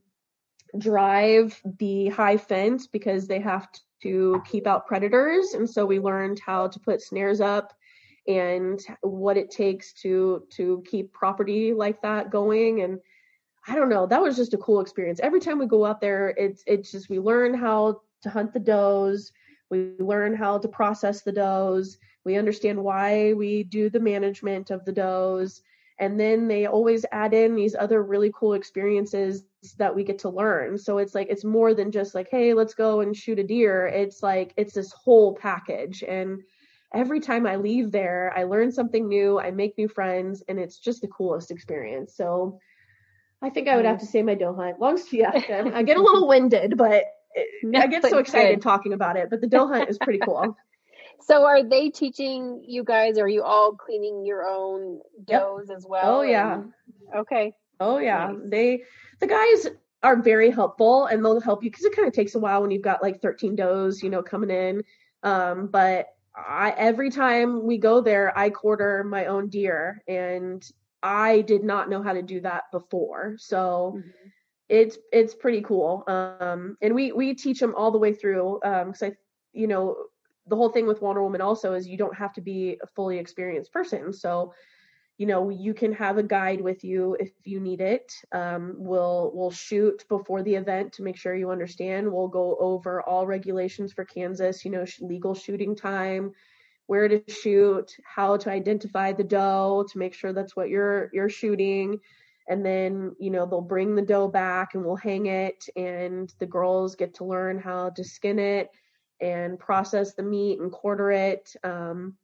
drive the high fence because they have to keep out predators. And so we learned how to put snares up and what it takes to to keep property like that going. And I don't know, that was just a cool experience. Every time we go out there, it's it's just we learn how to hunt the does. We learn how to process the does. We understand why we do the management of the does. And then they always add in these other really cool experiences that we get to learn. So it's like, it's more than just like, hey, let's go and shoot a deer. It's like, it's this whole package. And every time I leave there, I learn something new. I make new friends, and it's just the coolest experience. So I think I would have to say my doe hunt. Long as, yeah, I get a little winded, but No, I get so excited good. talking about it, but the doe hunt is pretty cool. So are they teaching you guys, are you all cleaning your own does as well? Oh yeah. And- okay. Oh yeah. Nice. They, the guys are very helpful, and they'll help you because it kind of takes a while when you've got like thirteen does, you know, coming in. Um, but I, every time we go there, I quarter my own deer, and I did not know how to do that before. So mm-hmm. it's, it's pretty cool. Um, and we, we teach them all the way through. Um, cause I, you know, the whole thing with Wonder Woman also is you don't have to be a fully experienced person. So, you know, you can have a guide with you if you need it. Um, we'll, we'll shoot before the event to make sure you understand. We'll go over all regulations for Kansas, you know, legal shooting time, where to shoot, how to identify the doe to make sure that's what you're, you're shooting. And then, you know, they'll bring the doe back and we'll hang it, and the girls get to learn how to skin it and process the meat and quarter it. Um,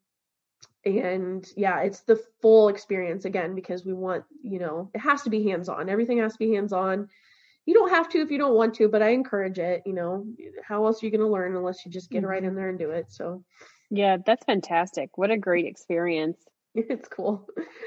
and yeah, it's the full experience again, because we want, you know, it has to be hands-on. Everything has to be hands-on. You don't have to if you don't want to, but I encourage it. You know, how else are you going to learn unless you just get mm-hmm. right in there and do it? So yeah, that's fantastic. What a great experience. It's cool.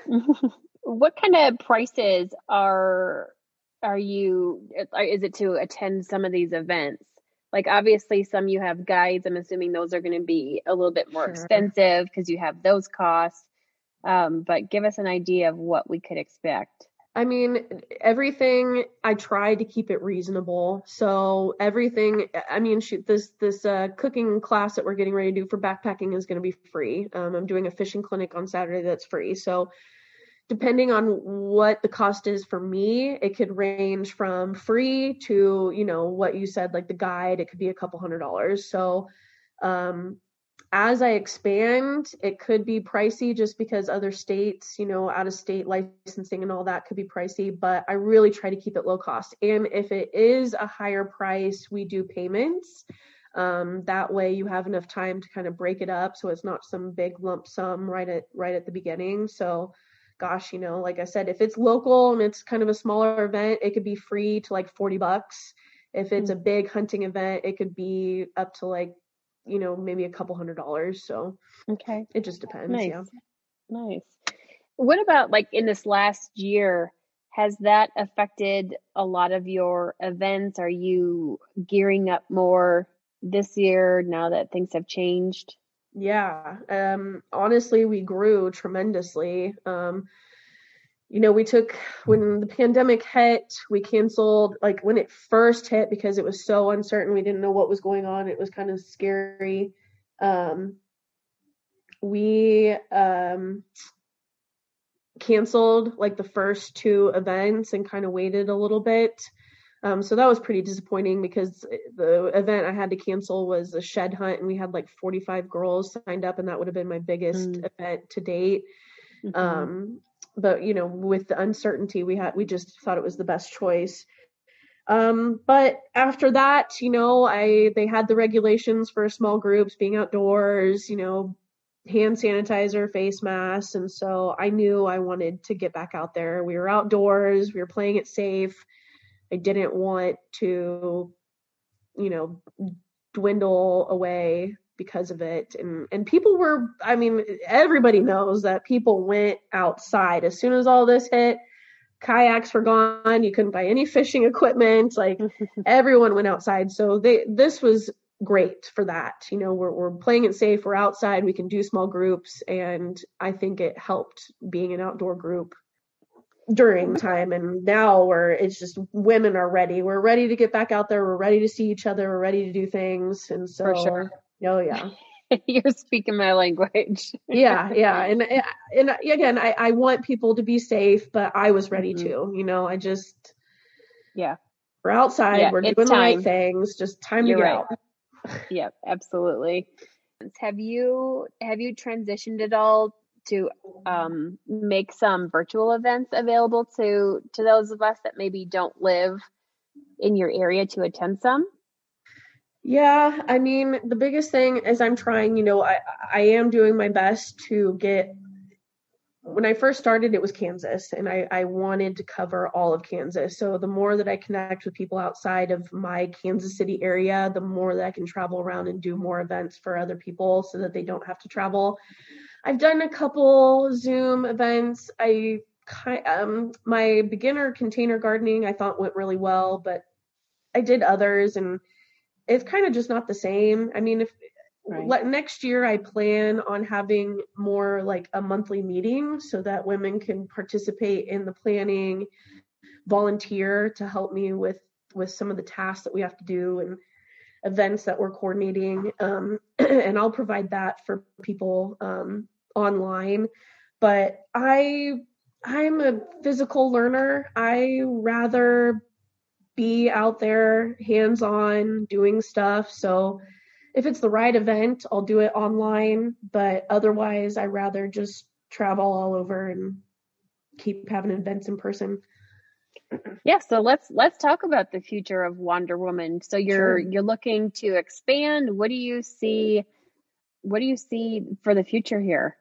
What kind of prices are are you, is it to attend some of these events? Like obviously some you have guides. I'm assuming those are going to be a little bit more sure. expensive because you have those costs. Um, but give us an idea of what we could expect. I mean, everything, I try to keep it reasonable. So everything, I mean, shoot, this this uh, cooking class that we're getting ready to do for backpacking is going to be free. Um, I'm doing a fishing clinic on Saturday that's free. So depending on what the cost is for me, it could range from free to, you know, what you said, like the guide, it could be a couple hundred dollars. So um, as I expand, it could be pricey just because other states, you know, out of state licensing and all that could be pricey, but I really try to keep it low cost. And if it is a higher price, we do payments. Um, that way you have enough time to kind of break it up. So it's not some big lump sum right at, right at the beginning. So gosh, you know, like I said, if it's local and it's kind of a smaller event, it could be free to like forty bucks. If it's a big hunting event, it could be up to like, you know, maybe a couple hundred dollars. So Okay. it just depends. Nice. Yeah. Nice. What about like in this last year? Has that affected a lot of your events? Are you gearing up more this year now that things have changed? Yeah. Um, honestly, we grew tremendously. Um, you know, we took, when the pandemic hit, we canceled, like when it first hit, because it was so uncertain. We didn't know what was going on. It was kind of scary. Um, we um, canceled like the first two events and kind of waited a little bit. Um, so that was pretty disappointing because the event I had to cancel was a shed hunt, and we had like forty-five girls signed up, and that would have been my biggest mm. event to date. Mm-hmm. Um, but you know, with the uncertainty we had, we just thought it was the best choice. Um, but after that, you know, I, they had the regulations for small groups being outdoors, you know, hand sanitizer, face masks. And so I knew I wanted to get back out there. We were outdoors, we were playing it safe. I didn't want to, you know, dwindle away because of it. And, and people were, I mean, everybody knows that people went outside as soon as all this hit. Kayaks were gone. You couldn't buy any fishing equipment. Like everyone went outside. So they, this was great for that. You know, we're, we're playing it safe. We're outside. We can do small groups. And I think it helped being an outdoor group during time. And now where it's just women are ready. We're ready to get back out there. We're ready to see each other. We're ready to do things. And so, for sure. Oh yeah. You're speaking my language. yeah. Yeah. And, and again, I, I want people to be safe, but I was ready mm-hmm. to, you know, I just, yeah, we're outside, yeah, we're doing time. the right things, just time You're to get right. out. Yeah, absolutely. Have you, have you transitioned at all to um, make some virtual events available to, to those of us that maybe don't live in your area to attend some? Yeah, I mean, the biggest thing is I'm trying, you know, I, I am doing my best to get, when I first started, it was Kansas, and I, I wanted to cover all of Kansas. So the more that I connect with people outside of my Kansas City area, the more that I can travel around and do more events for other people so that they don't have to travel. I've done a couple Zoom events. I um, my beginner container gardening I thought went really well, but I did others, and it's kind of just not the same. I mean, if right. next year I plan on having more like a monthly meeting so that women can participate in the planning, volunteer to help me with, with some of the tasks that we have to do and events that we're coordinating. Um, and I'll provide that for people um, online. But I, I'm a physical learner. I rather be out there hands-on doing stuff. So if it's the right event, I'll do it online, but otherwise I rather just travel all over and keep having events in person. Yeah, so let's let's talk about the future of Wander Woman. So you're sure. you're looking to expand. What do you see what do you see for the future here?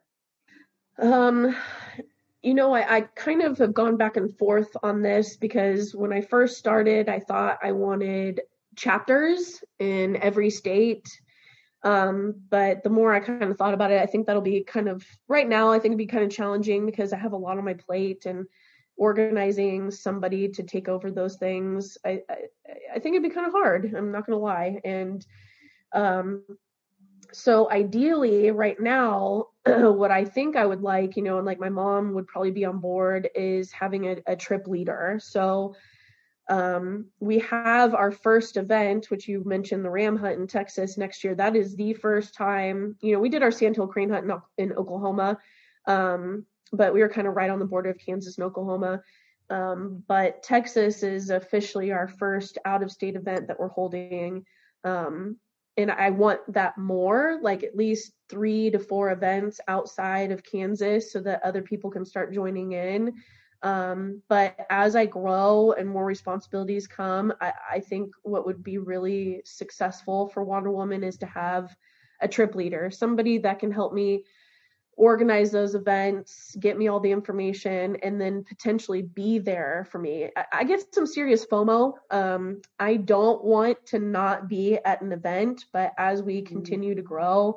Um You know, I, I kind of have gone back and forth on this because when I first started, I thought I wanted chapters in every state. Um, but the more I kind of thought about it, I think that'll be kind of, right now, I think it'd be kind of challenging because I have a lot on my plate, and organizing somebody to take over those things, I, I, I think it'd be kind of hard. I'm not going to lie. And um, so ideally right now, what I think I would like, you know, and like my mom would probably be on board, is having a, a trip leader. So um, we have our first event, which you mentioned, the ram hunt in Texas next year. That is the first time, you know, we did our sandhill crane hunt in, in Oklahoma, um, but we were kind of right on the border of Kansas and Oklahoma. Um, but Texas is officially our first out of state event that we're holding. Um, and I want that more, like at least three to four events outside of Kansas so that other people can start joining in. Um, but as I grow and more responsibilities come, I, I think what would be really successful for Water Woman is to have a trip leader, somebody that can help me organize those events, get me all the information, and then potentially be there for me. I, I get some serious FOMO. Um, I don't want to not be at an event, but as we continue to grow,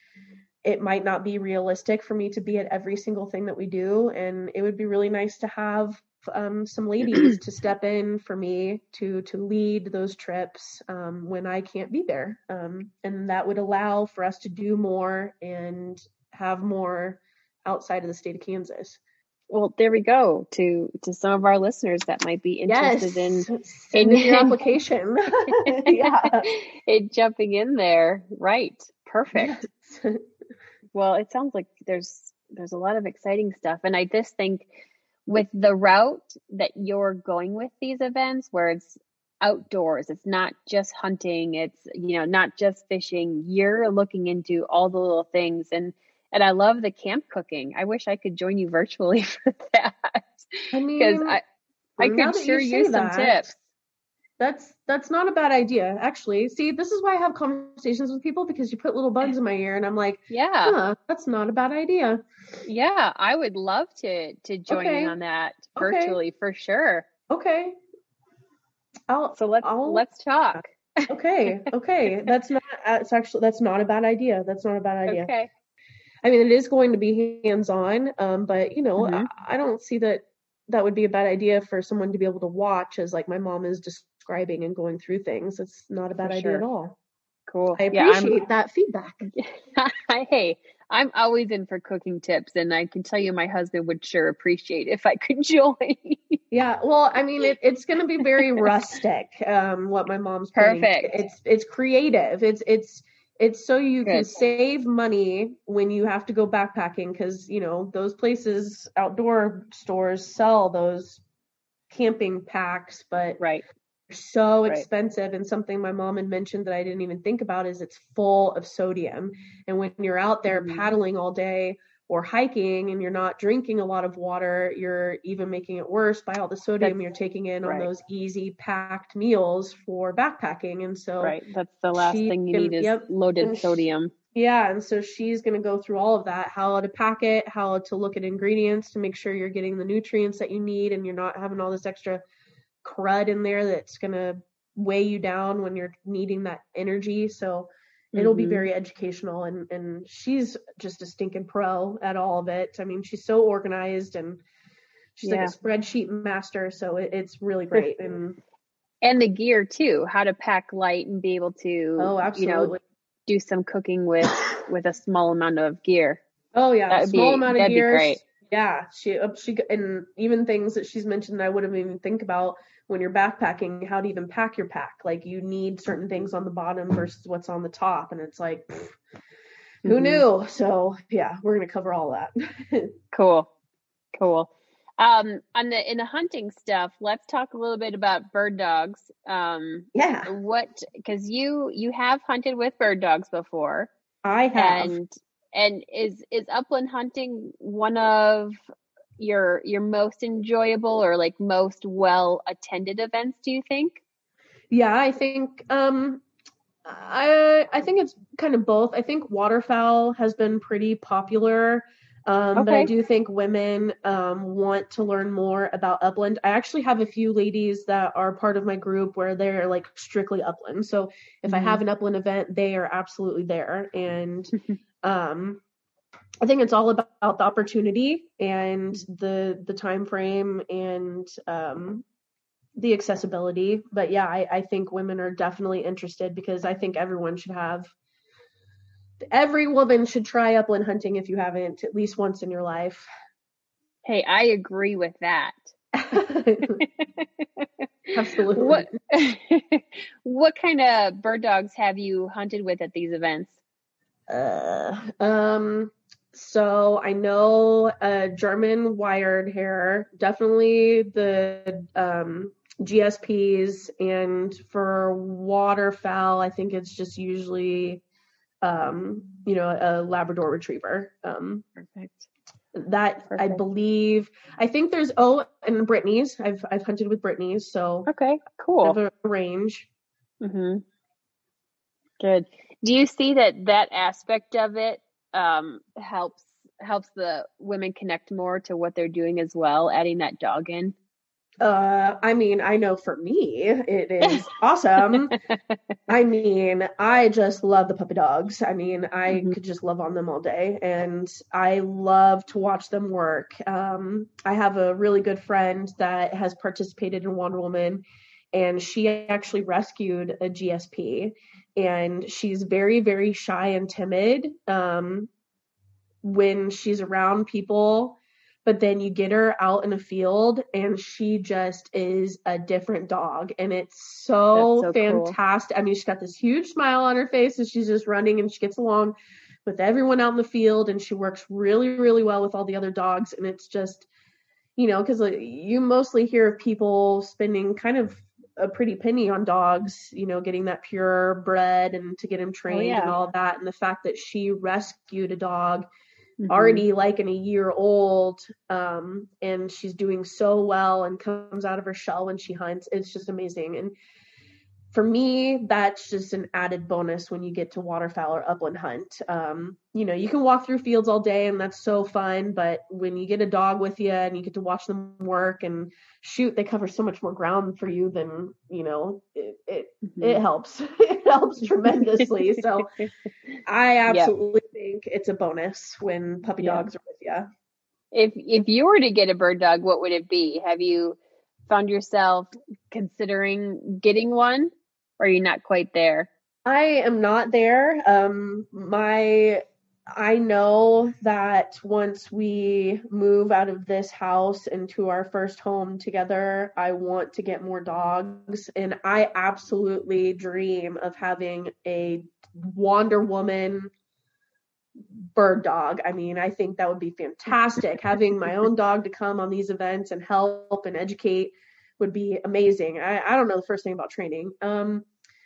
it might not be realistic for me to be at every single thing that we do. And it would be really nice to have um, some ladies to step in for me to, to lead those trips um, when I can't be there. Um, and that would allow for us to do more and have more outside of the state of Kansas. Well, there we go to to some of our listeners that might be interested yes. in in your application. yeah, in jumping in there. Right, perfect. Yes. Well, it sounds like there's there's a lot of exciting stuff, and I just think with the route that you're going with these events, where it's outdoors, it's not just hunting, it's you know not just fishing. You're looking into all the little things, and And I love the camp cooking. I wish I could join you virtually for that. I mean, because I, I could sure use some that, tips. That's that's not a bad idea, actually. See, this is why I have conversations with people, because you put little bugs in my ear, and I'm like, yeah, huh, that's not a bad idea. Yeah, I would love to to join okay. in on that virtually okay. for sure. Okay. I'll, so let's I'll, let's talk. okay, okay. That's not. It's actually that's not a bad idea. That's not a bad idea. Okay. I mean, it is going to be hands-on, um, but, you know, mm-hmm. I, I don't see that that would be a bad idea for someone to be able to watch as, like, my mom is describing and going through things. It's not a bad for idea sure. at all. Cool. I appreciate yeah, that feedback. Hey, I'm always in for cooking tips, and I can tell you my husband would sure appreciate if I could join. Yeah, well, I mean, it, it's going to be very rustic, um, what my mom's planning. Perfect. It's, it's creative. It's, it's, It's so you Good. can save money when you have to go backpacking, because, you know, those places, outdoor stores sell those camping packs, but right. they're so right. expensive. And something my mom had mentioned that I didn't even think about is it's full of sodium. And when you're out there mm-hmm. paddling all day or hiking and you're not drinking a lot of water, you're even making it worse by all the sodium that's, you're taking in right. on those easy packed meals for backpacking. And so right. that's the last thing you need is yep, loaded sodium. She, yeah. And so she's going to go through all of that, how to pack it, how to look at ingredients to make sure you're getting the nutrients that you need and you're not having all this extra crud in there that's going to weigh you down when you're needing that energy. So it'll be very educational, and, and she's just a stinking pro at all of it. I mean, she's so organized, and she's yeah. like a spreadsheet master. So it, it's really great. And and the gear too, how to pack light and be able to, oh, absolutely. you know, do some cooking with, with a small amount of gear. Oh yeah. That would small be, amount of that'd gear. Be great. Yeah. She, she, and even things that she's mentioned that I wouldn't even think about when you're backpacking, how to even pack your pack. Like you need certain things on the bottom versus what's on the top. And it's like, pff, who mm-hmm. knew? So yeah, we're going to cover all that. Cool. Cool. Um, on the, in the hunting stuff, let's talk a little bit about bird dogs. Um, yeah. What, cause you, you have hunted with bird dogs before. I have. And, and is, is upland hunting one of your your most enjoyable or like most well attended events, do you think? Yeah, I think um I I think it's kind of both. I think waterfowl has been pretty popular. Um okay. But I do think women um want to learn more about upland. I actually have a few ladies that are part of my group where they're like strictly upland. So if mm-hmm. I have an upland event, they are absolutely there. And um I think it's all about the opportunity and the the time frame and um, the accessibility. But yeah, I, I think women are definitely interested, because I think everyone should have, every woman should try upland hunting if you haven't, at least once in your life. Hey, I agree with that. Absolutely. What what kind of bird dogs have you hunted with at these events? Uh, um. So I know a German wired hair, definitely the um, G S Ps, and for waterfowl, I think it's just usually, um, you know, a Labrador Retriever. Um, Perfect. That Perfect. I believe, I think there's, oh, and Brittany's. I've I've hunted with Brittany's, so Okay, I cool. have a range. Mm-hmm. Good. Do you see that that aspect of it um, helps helps the women connect more to what they're doing as well, adding that dog in? Uh, I mean, I know for me, it is awesome. I mean, I just love the puppy dogs. I mean, I Mhm. could just love on them all day, and I love to watch them work. Um, I have a really good friend that has participated in Wonder Woman, and she actually rescued a G S P, and she's very, very shy and timid um, when she's around people. But then you get her out in a field and she just is a different dog. And it's so, That's so cool. fantastic. I mean, she's got this huge smile on her face and she's just running and she gets along with everyone out in the field and she works really, really well with all the other dogs. And it's just, you know, because like, you mostly hear of people spending kind of a pretty penny on dogs, you know, getting that pure bred and to get him trained yeah. and all of that. And the fact that she rescued a dog Mhm. already like in a year old, um, and she's doing so well and comes out of her shell when she hunts. It's just amazing. And for me, that's just an added bonus when you get to waterfowl or upland hunt. Um, you know, you can walk through fields all day and that's so fun, but when you get a dog with you and you get to watch them work and shoot, they cover so much more ground for you than, you know, it it, Mhm. it helps. It helps tremendously. So I absolutely yep. think it's a bonus when puppy yep. dogs are with you. If if you were to get a bird dog, what would it be? Have you found yourself considering getting one? Or are you not quite there? I am not there. Um, my, I know that once we move out of this house into our first home together, I want to get more dogs. And I absolutely dream of having a Wonder Woman bird dog. I mean, I think that would be fantastic. Having my own dog to come on these events and help and educate would be amazing. I, I don't know the first thing about training. Um,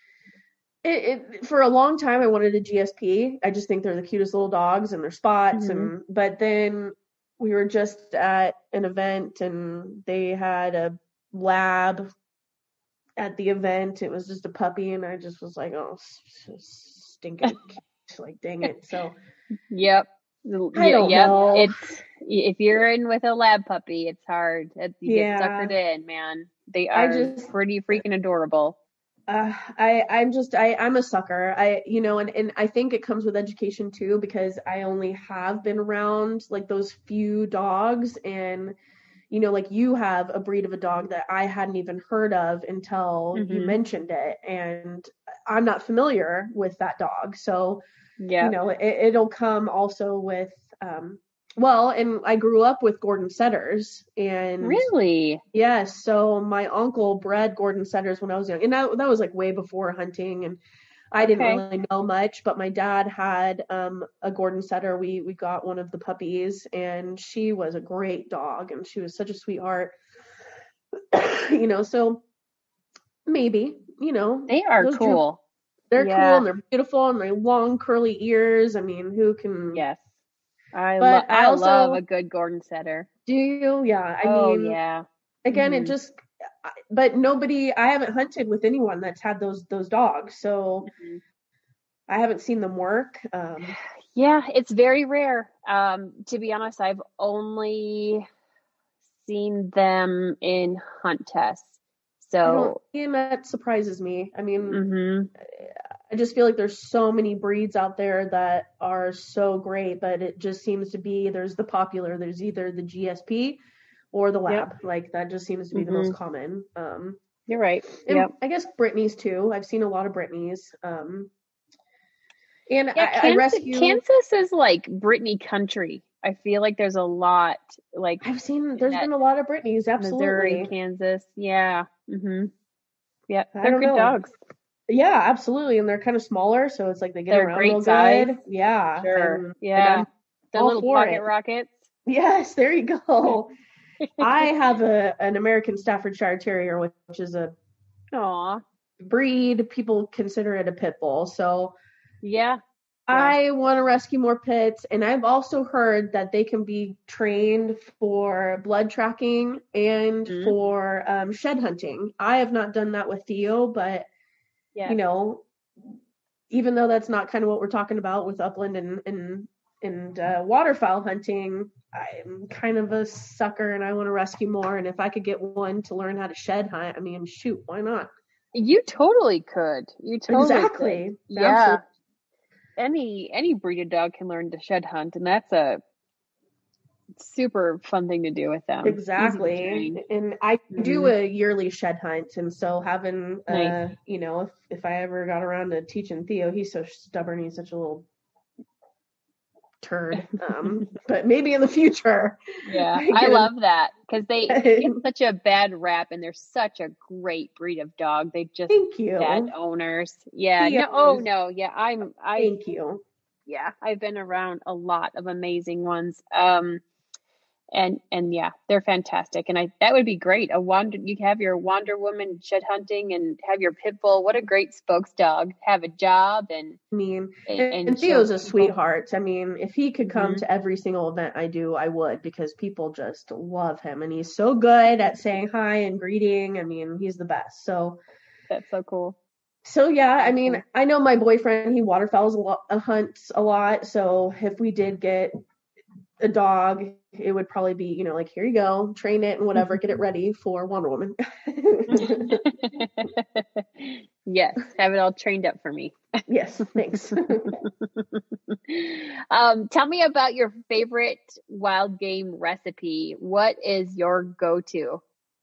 It, it, for a long time, I wanted a G S P. I just think they're the cutest little dogs and their spots. Mm-hmm. And but then we were just at an event and they had a lab at the event. It was just a puppy, and I just was like, oh, stinking, like dang it. So, yep, I don't yep. know. It's if you're in with a lab puppy, it's hard. It's, you yeah. get suckered in, man. They are just, pretty freaking adorable. Uh, I, I'm just, I, I'm a sucker. I, you know, and, and I think it comes with education too, because I only have been around like those few dogs and, you know, like you have a breed of a dog that I hadn't even heard of until mm-hmm. you mentioned it. And I'm not familiar with that dog. So, yep. you know, it, it'll come also with, um, well, and I grew up with Gordon Setters, and really, yes. So my uncle bred Gordon Setters when I was young, and that that was like way before hunting, and I didn't okay. really know much. But my dad had um, a Gordon Setter. We we got one of the puppies, and she was a great dog, and she was such a sweetheart. you know, so maybe you know they are cool. Drew, they're yeah. cool and they're beautiful and they're long curly ears. I mean, who can? Yes. I, lo- I, I also, love a good Gordon Setter. Do you? Yeah. I oh, mean, yeah. Again, mm-hmm. it just, but nobody, I haven't hunted with anyone that's had those, those dogs. So mm-hmm. I haven't seen them work. Um, yeah, it's very rare. Um, to be honest, I've only seen them in hunt tests. So and that surprises me. I mean, mm-hmm. I just feel like there's so many breeds out there that are so great, but it just seems to be, there's the popular, there's either the G S P or the lab. Yep. Like that just seems to be mm-hmm. the most common. Um, You're right. And yep. I guess Brittany's too. I've seen a lot of Brittany's. Um, and yeah, I, Kansas, I rescue. Kansas is like Brittany country. I feel like there's a lot like I've seen, there's been a lot of Brittany's. Absolutely. Missouri, Kansas. Yeah. Mm-hmm. Yeah. They're good know. dogs. Yeah, absolutely. And they're kind of smaller, so it's like they get they're around great real size. good. Yeah. Sure. And, yeah. And the little pocket it. rockets. Yes, there you go. I have a an American Staffordshire Terrier, which, which is a Aw. breed. People consider it a pit bull. So Yeah. I want to rescue more pits, and I've also heard that they can be trained for blood tracking and Mhm. for um, shed hunting. I have not done that with Theo, but Yeah. you know, even though that's not kind of what we're talking about with upland and and and uh, waterfowl hunting, I'm kind of a sucker, and I want to rescue more. And if I could get one to learn how to shed hunt, I mean, shoot, why not? You totally could. You totally Exactly. could. Yeah. Absolutely. Any any breed of dog can learn to shed hunt, and that's a super fun thing to do with them. Easy to Exactly. train. And I do Mhm. a yearly shed hunt, and so having uh Nice. you know, if if I ever got around to teaching Theo, he's so stubborn, he's such a little turd. Um but maybe in the future. Yeah, I I get a- love that because they get such a bad rap, and they're such a great breed of dog. They just Thank you. bad owners. Yeah. Theo No. Oh is- no. Yeah. I'm. I. Thank you. Yeah. I've been around a lot of amazing ones. Um. And and yeah, they're fantastic. And I that would be great. A wander. You have your Wonder Woman shed hunting, and have your pit bull. What a great spokes dog. Have a job and I mean, and, and, and Theo's show a people- sweetheart. I mean, if he could come Mhm. to every single event I do, I would, because people just love him, and he's so good at saying hi and greeting. I mean, he's the best. So, That's so cool. so yeah. I That's mean, cool. I know my boyfriend, he waterfowls a lot, uh, hunts a lot. So if we did get a dog, it would probably be, you know, like, here you go, train it and whatever, get it ready for Wonder Woman. Yes, have it all trained up for me. Yes, thanks. Um, tell me about your favorite wild game recipe. What is your go-to?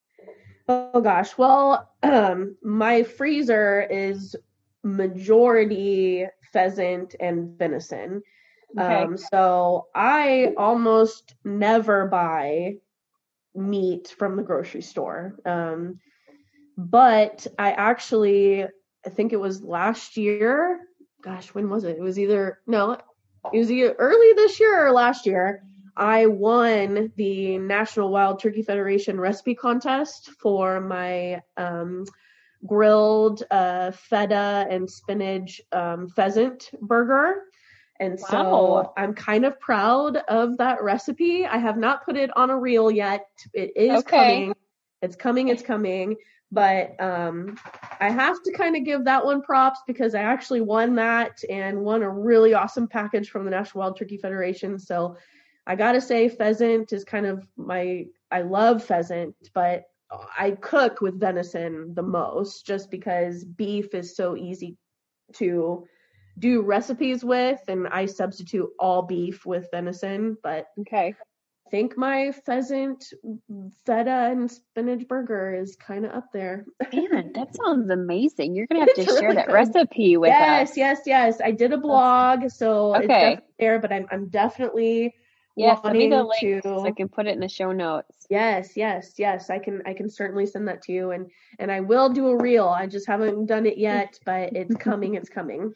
Oh gosh. Well, um, my freezer is majority pheasant and venison. Okay. Um, so I almost never buy meat from the grocery store. Um, but I actually, I think it was last year. Gosh, when was it? It was either, no, it was either early this year or last year. I won the National Wild Turkey Federation recipe contest for my um, grilled uh, feta and spinach um, pheasant burger. And so Wow. I'm kind of proud of that recipe. I have not put it on a reel yet. It is Okay. coming. It's coming. It's coming. But um, I have to kind of give that one props, because I actually won that and won a really awesome package from the National Wild Turkey Federation. So I got to say, pheasant is kind of my, I love pheasant, but I cook with venison the most, just because beef is so easy to do recipes with, and I substitute all beef with venison. But Okay. I think my pheasant feta and spinach burger is kind of up there. Man, that sounds amazing. You're gonna have to It's share really that good. recipe with Yes, us. yes, yes. I did a blog, so it's Okay. definitely there, but I'm I'm definitely Yes, send me the wanting link so I to. can put it in the show notes. Yes, yes, yes. I can I can certainly send that to you, and and I will do a reel. I just haven't done it yet, but it's coming. It's coming.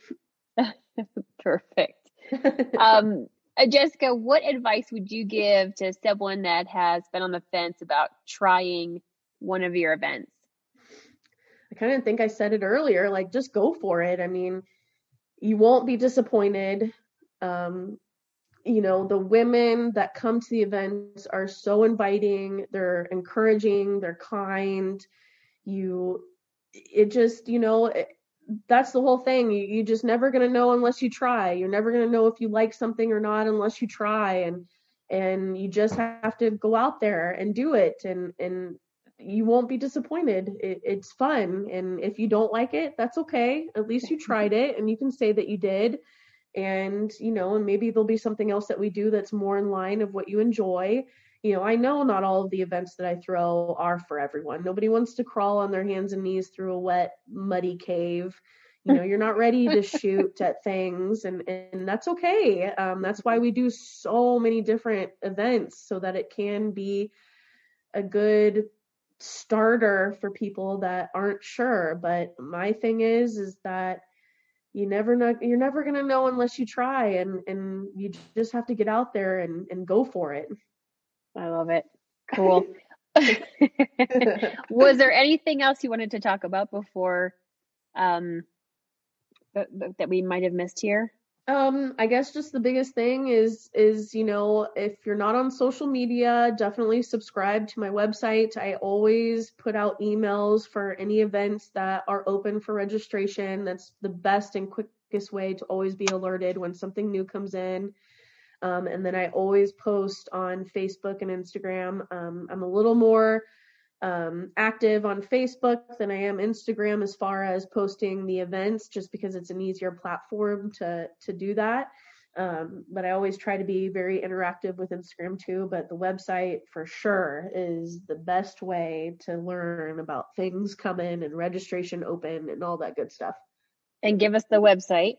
Perfect. Um, uh, Jessica, what advice would you give to someone that has been on the fence about trying one of your events? I kind of think I said it earlier, like, just go for it. I mean, you won't be disappointed. Um, you know, the women that come to the events are so inviting, they're encouraging, they're kind. You, it just, you know, it, that's the whole thing. You, you're just never going to know unless you try. You're never going to know if you like something or not unless you try. And, and you just have to go out there and do it. And, and you won't be disappointed. It, it's fun. And if you don't like it, that's okay. At least you tried it, and you can say that you did. And, you know, and maybe there'll be something else that we do that's more in line of what you enjoy. You know, I know not all of the events that I throw are for everyone. Nobody wants to crawl on their hands and knees through a wet, muddy cave. You know, you're not ready to shoot at things, and, and that's okay. Um, that's why we do so many different events, so that it can be a good starter for people that aren't sure. But my thing is, is that you never know, you're never going to know unless you try, and, and you just have to get out there and, and go for it. I love it. Cool. Was there anything else you wanted to talk about before um, that, that we might have missed here? Um, I guess just the biggest thing is, is, you know, if you're not on social media, definitely subscribe to my website. I always put out emails for any events that are open for registration. That's the best and quickest way to always be alerted when something new comes in. Um, and then I always post on Facebook and Instagram. Um, I'm a little more um, active on Facebook than I am Instagram as far as posting the events, just because it's an easier platform to, to do that. Um, but I always try to be very interactive with Instagram too. But the website for sure is the best way to learn about things coming and registration open and all that good stuff. And give us the website.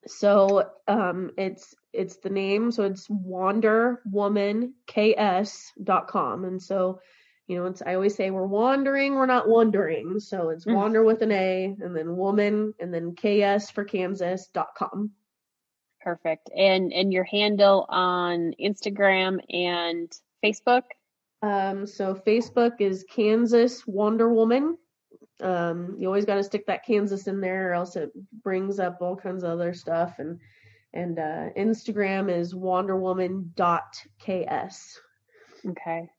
So um, it's it's the name, so it's wander woman k s dot com. And so, you know, it's I always say we're wandering, we're not wondering. So it's wander with an A, and then woman, and then K S for Kansas dot com. Perfect. And and your handle on Instagram and Facebook? Um, so Facebook is Kansas Wonder Woman. Um, you always got to stick that Kansas in there, or else it brings up all kinds of other stuff. And and uh, Instagram is wanderwoman dot k s. Okay.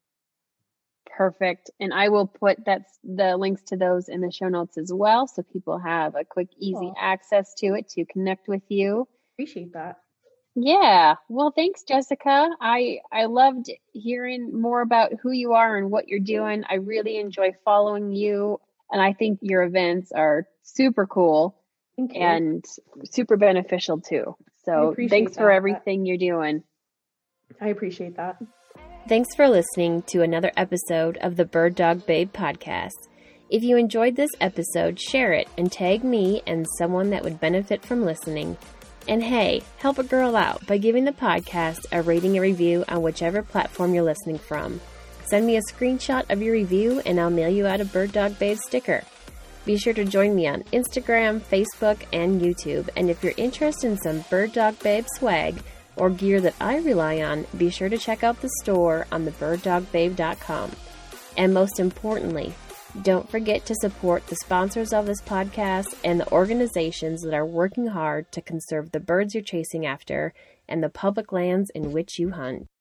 Perfect. And I will put that's the links to those in the show notes as well, so people have a quick, easy Oh. access to it to connect with you. Appreciate that. Yeah. Well, thanks, Jessica. I I loved hearing more about who you are and what you're doing. I really enjoy following you, and I think your events are super cool Thank you. and super beneficial too. I So appreciate thanks for that. everything you're doing. I appreciate that. Thanks for listening to another episode of the Bird Dog Babe podcast. If you enjoyed this episode, share it and tag me and someone that would benefit from listening. And hey, help a girl out by giving the podcast a rating and review on whichever platform you're listening from. Send me a screenshot of your review and I'll mail you out a Bird Dog Babe sticker. Be sure to join me on Instagram, Facebook, and YouTube. And if you're interested in some Bird Dog Babe swag or gear that I rely on, be sure to check out the store on the bird dog babe dot com. And most importantly, don't forget to support the sponsors of this podcast and the organizations that are working hard to conserve the birds you're chasing after and the public lands in which you hunt.